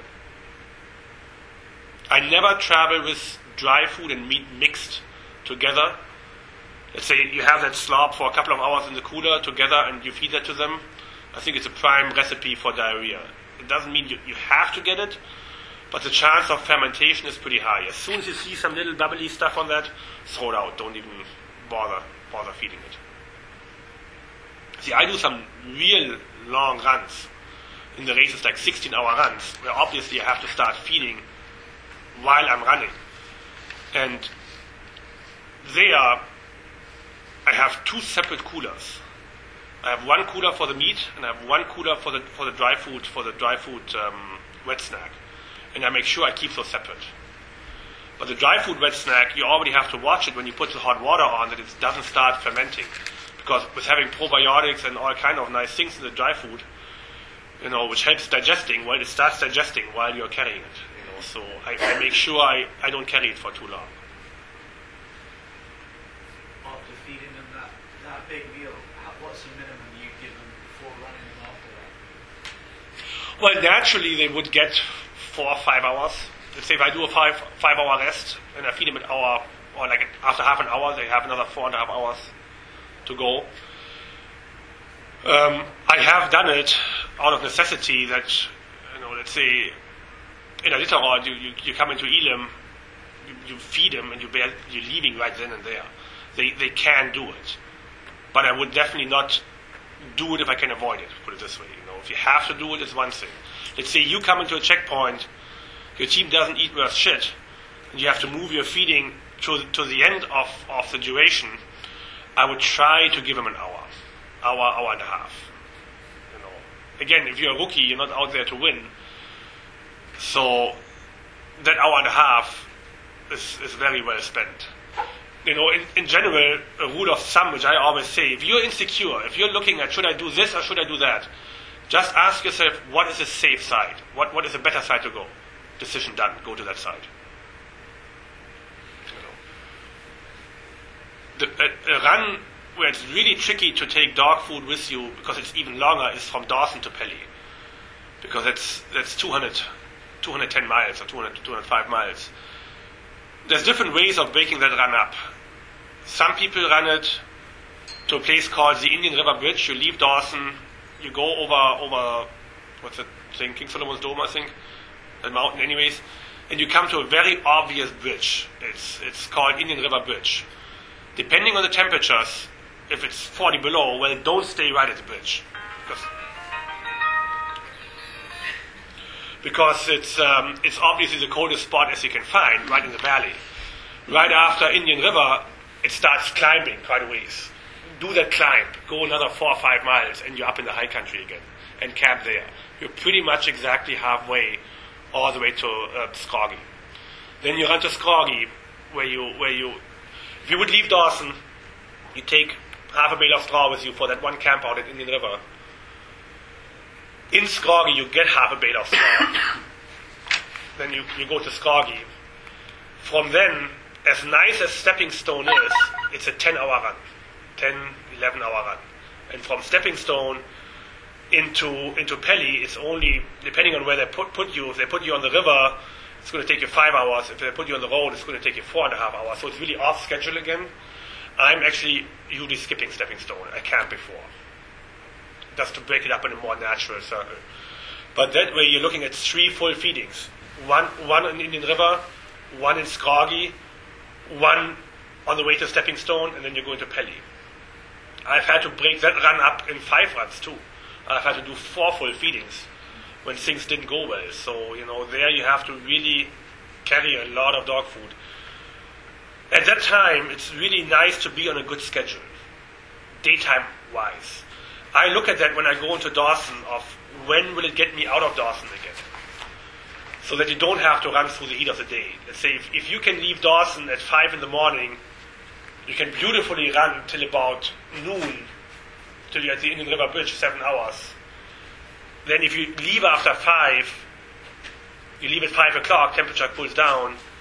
I never travel with dry food and meat mixed together. Let's say you have that slop for a couple of hours in the cooler together and you feed that to them. I think it's a prime recipe for diarrhea. It doesn't mean you have to get it, but the chance of fermentation is pretty high. As soon as you see some little bubbly stuff on that, throw it out. Don't even bother feeding it. See, I do some real long runs in the races, like 16-hour runs, where obviously I have to start feeding while I'm running. And there, I have two separate coolers. I have one cooler for the meat, and I have one cooler for the dry food, wet snack. And I make sure I keep those separate. But the dry food wet snack, you already have to watch it when you put the hot water on that it doesn't start fermenting. Because with having probiotics and all kind of nice things in the dry food, which helps digesting, well, it starts digesting while you're carrying it. So I make sure I don't carry it for too long. After feeding them that big meal, what's the minimum you give them before running them after that? Well, naturally they would get 4 or 5 hours. Let's say if I do a 5-hour rest and I feed them an hour, or like after half an hour, they have another 4.5 hours to go. I have done it out of necessity that, let's say in a litter rod, you come into Elim, you feed them and you're leaving right then and there. They can do it. But I would definitely not do it if I can avoid it, put it this way. If you have to do it, it's one thing. Let's say you come into a checkpoint, your team doesn't eat worth shit, and you have to move your feeding to the end of the duration. I would try to give them an hour and a half. Again, if you're a rookie, you're not out there to win. So that hour and a half is very well spent. In general, a rule of thumb, which I always say, if you're insecure, if you're looking at should I do this or should I do that, just ask yourself, what is a safe side? What is a better side to go? Decision done. Go to that side. A run where it's really tricky to take dog food with you because it's even longer is from Dawson to Pelly, because that's 210 miles or 205 miles. There's different ways of breaking that run up. Some people run it to a place called the Indian River Bridge. You leave Dawson, you go over what's that thing, King Solomon's Dome, I think, that mountain anyways, and you come to a very obvious bridge. It's called Indian River Bridge. Depending on the temperatures, if it's 40 below, well, don't stay right at the bridge. Because it's obviously the coldest spot as you can find, right in the valley. Right after Indian River, it starts climbing quite a ways. Do that climb, go another 4 or 5 miles, and you're up in the high country again, and camp there. You're pretty much exactly halfway, all the way to Scroggy. Then you run to Scroggy, where you, if you would leave Dawson, you take half a bale of straw with you for that one camp out at Indian River. In Scroggy, you get half a bale of straw. Then you go to Scroggy. From then, as nice as Stepping Stone is, it's a 10-hour run. 10, 11-hour run. And from Stepping Stone into Pelly, it's only, depending on where they put you, if they put you on the river, it's going to take you 5 hours. If they put you on the road, it's going to take you 4.5 hours. So it's really off schedule again. I'm actually usually skipping Stepping Stone. I camp before, just to break it up in a more natural circle. But that way you're looking at 3 full feedings. One in Indian River, one in Scroggy, one on the way to Stepping Stone, and then you're going to Pelly. I've had to break that run up in 5 runs too. I've had to do 4 full feedings when things didn't go well. So, there you have to really carry a lot of dog food. At that time, it's really nice to be on a good schedule, daytime-wise. I look at that when I go into Dawson of when will it get me out of Dawson again, so that you don't have to run through the heat of the day. Let's say if you can leave Dawson at 5 in the morning, you can beautifully run till about noon, till you're at the Indian River Bridge, 7 hours. Then if you leave after 5, you leave at 5 o'clock, temperature cools down,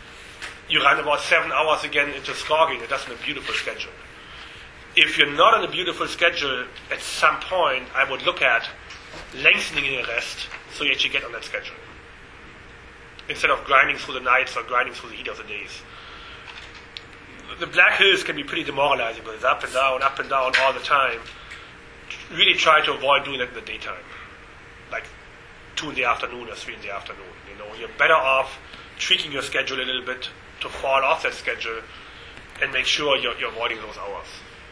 you run about 7 hours again into Skoging. That's a beautiful schedule. If you're not on a beautiful schedule, at some point I would look at lengthening your rest so you actually get on that schedule, instead of grinding through the nights or grinding through the heat of the days. The Black Hills can be pretty demoralizing, but it's up and down all the time. Really try to avoid doing that in the daytime, like 2 in the afternoon or 3 in the afternoon. You're better off tweaking your schedule a little bit to fall off that schedule and make sure you're avoiding those hours.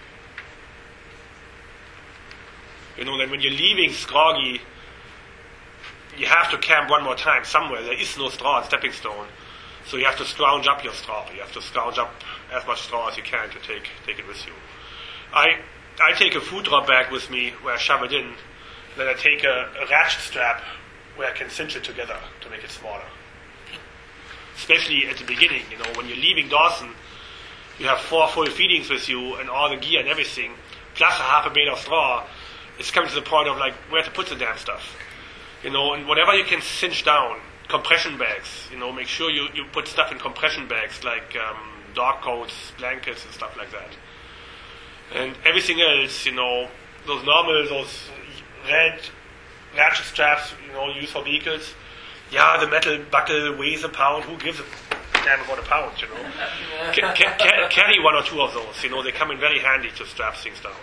Then when you're leaving Skrogi, you have to camp one more time somewhere. There is no straw and stepping stone, so you have to scrounge up your straw. You have to scrounge up as much straw as you can to take it with you. I take a food drop bag with me where I shove it in, then I take a ratchet strap where I can cinch it together to make it smaller. Especially at the beginning, when you're leaving Dawson, you have 4 full feedings with you and all the gear and everything, plus a half a bale of straw. It's coming to the point of where to put the damn stuff. And whatever you can cinch down, compression bags, make sure you put stuff in compression bags like dog coats, blankets and stuff like that. And everything else, those red ratchet straps, used for vehicles. Yeah, the metal buckle weighs a pound. Who gives a damn about a pound, Carry 1 or 2 of those, they come in very handy to strap things down.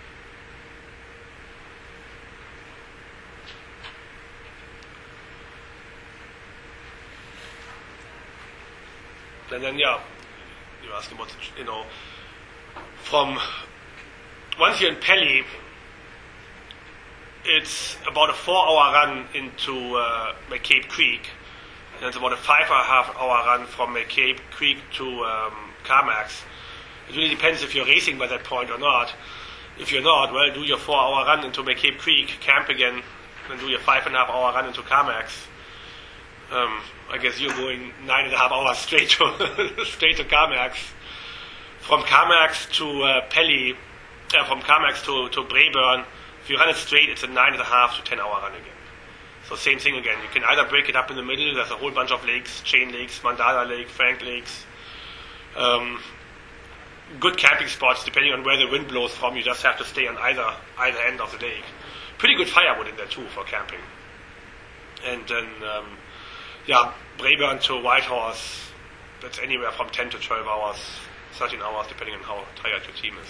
And then, you're asking about, from once you're in Pelly, it's about a 4-hour run into McCabe Creek, and it's about a 5.5-hour run from McCabe Creek to Carmax. It really depends if you're racing by that point or not. If you're not, well, do your 4-hour run into McCabe Creek, camp again, then do your 5.5-hour run into Carmax. I guess you're going 9.5 hours straight to Carmax. From Carmax to Pelly, from Carmax to Braeburn, if you run it straight, it's a 9.5 to 10-hour run again. So same thing again. You can either break it up in the middle. There's a whole bunch of lakes, Chain Lakes, Mandala Lake, Frank Lakes. Good camping spots depending on where the wind blows from. You just have to stay on either end of the lake. Pretty good firewood in there too for camping. And then Braeburn to Whitehorse, that's anywhere from 10 to 12 hours, 13 hours, depending on how tired your team is.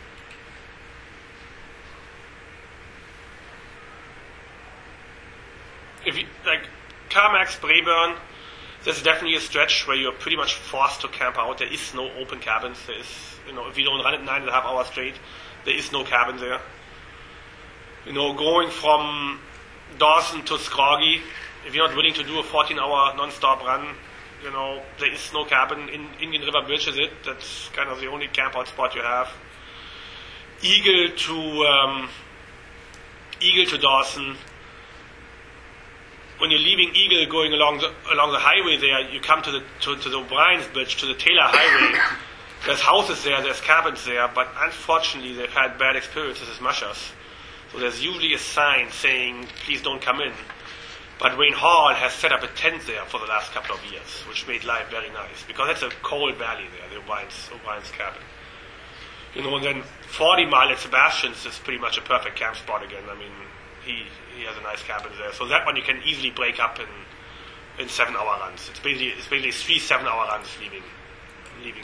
If you, Carmax, Braeburn, there's definitely a stretch where you're pretty much forced to camp out. There is no open cabins. There is, if you don't run it 9.5 hours straight, there is no cabin there. Going from Dawson to Skrogi, if you're not willing to do a 14-hour non-stop run, there is no cabin. In Indian River Bridge is it. That's kind of the only camp out spot you have. Eagle to Dawson. When you're leaving Eagle going along the highway there, you come to the O'Brien's Bridge, to the Taylor Highway. There's houses there, there's cabins there, but unfortunately they've had bad experiences as mushers. So there's usually a sign saying, please don't come in. But Wayne Hall has set up a tent there for the last couple of years, which made life very nice, because that's a cold valley there, the O'Brien's cabin. And then 40 Mile at Sebastian's is pretty much a perfect camp spot again. I mean, he has a nice cabin there. So that one you can easily break up in 7-hour runs. It's basically 3 7-hour runs leaving Eagle.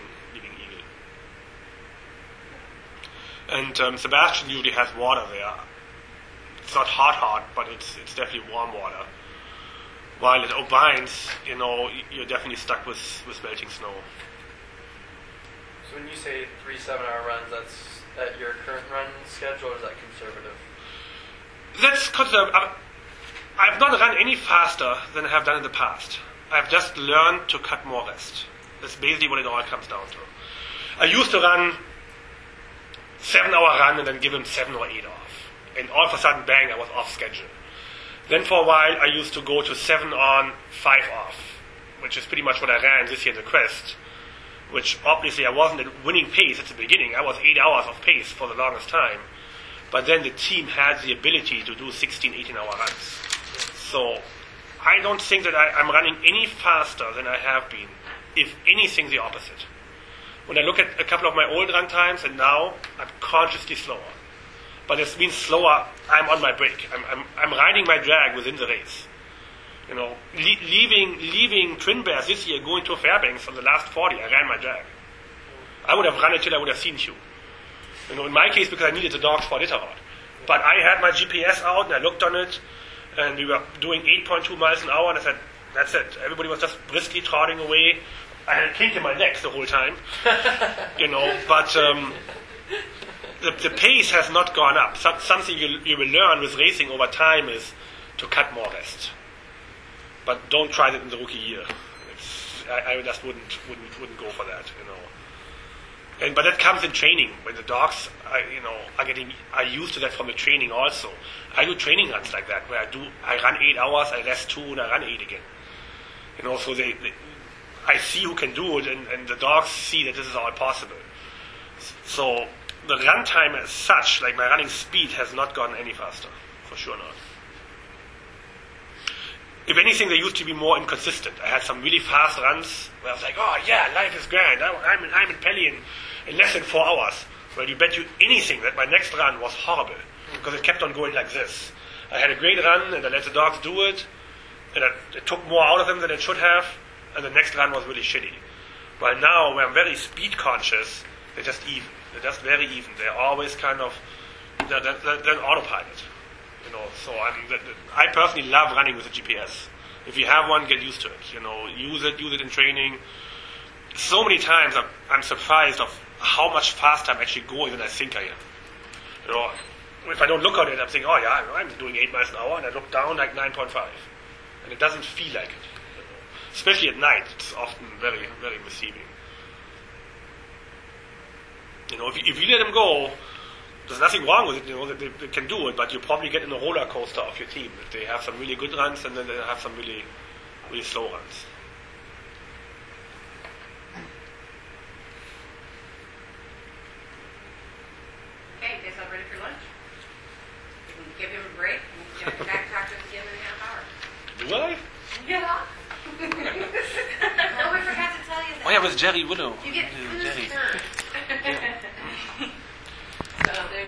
And Sebastian usually has water there. It's not hot, but it's definitely warm water. While at O'Brien's, you're definitely stuck with melting snow. So when you say 3 7-hour runs, that's at your current run schedule, or is that conservative? That's conservative. I've not run any faster than I have done in the past. I've just learned to cut more rest. That's basically what it all comes down to. I used to run 7-hour run and then give him 7 or 8 off. And all of a sudden, bang, I was off schedule. Then for a while, I used to go to 7 on, 5 off, which is pretty much what I ran this year in the Quest, which obviously I wasn't at winning pace at the beginning. I was 8 hours of pace for the longest time. But then the team had the ability to do 16, 18-hour runs. So I don't think that I'm running any faster than I have been if anything, the opposite. When I look at a couple of my old run times, and now I'm consciously slower. But it means slower, I'm on my break. I'm riding my drag within the race. You know, leaving Twin Bears this year, going to Fairbanks on the last 40, I ran my drag. I would have run it till I would have seen you. You know, in my case, because I needed the dogs for Iditarod. But I had my GPS out, and I looked on it, and we were doing 8.2 miles an hour, and I said, that's it. Everybody was just briskly trotting away. I had a kink in my neck the whole time. You know, but the pace has not gone up. Something you will learn with racing over time is to cut more rest. But don't try that in the rookie year. I just wouldn't go for that, you know. But that comes in training when the dogs are used to that from the training also. I do training runs like that where I run 8 hours, I rest 2, and I run 8 again. You know, so I see who can do it, and the dogs see that this is all possible. So the run time as such, like my running speed, has not gotten any faster, for sure not. If anything, they used to be more inconsistent. I had some really fast runs where I was like, oh yeah, life is grand. I'm in Pelly in less than 4 hours. Well, you bet you anything that my next run was horrible because it kept on going like this. I had a great run and I let the dogs do it, and it took more out of them than it should have, and the next run was really shitty. While now, where I'm very speed conscious, they're just even. They're just very even. They're always kind of, they're on autopilot. You know, so I personally love running with a GPS. If you have one, get used to it. You know, use it in training. So many times I'm surprised of how much faster I'm actually going than I think I am. You know, if I don't look at it, I'm thinking, oh yeah, I'm doing 8 miles an hour, and I look down like 9.5, and it doesn't feel like it. You know. Especially at night, it's often very, very deceiving. You know, if you let them go, there's nothing wrong with it, you know, they can do it, but you probably get in a roller coaster of your team. They have some really good runs, and then they have some really, really slow runs. Okay, guess I'm ready for lunch. We can give him a break and get back talk to us again in a half hour. Do I? Yeah. Oh, we forgot to tell you that. Oh yeah, with Jerry Willow. You get food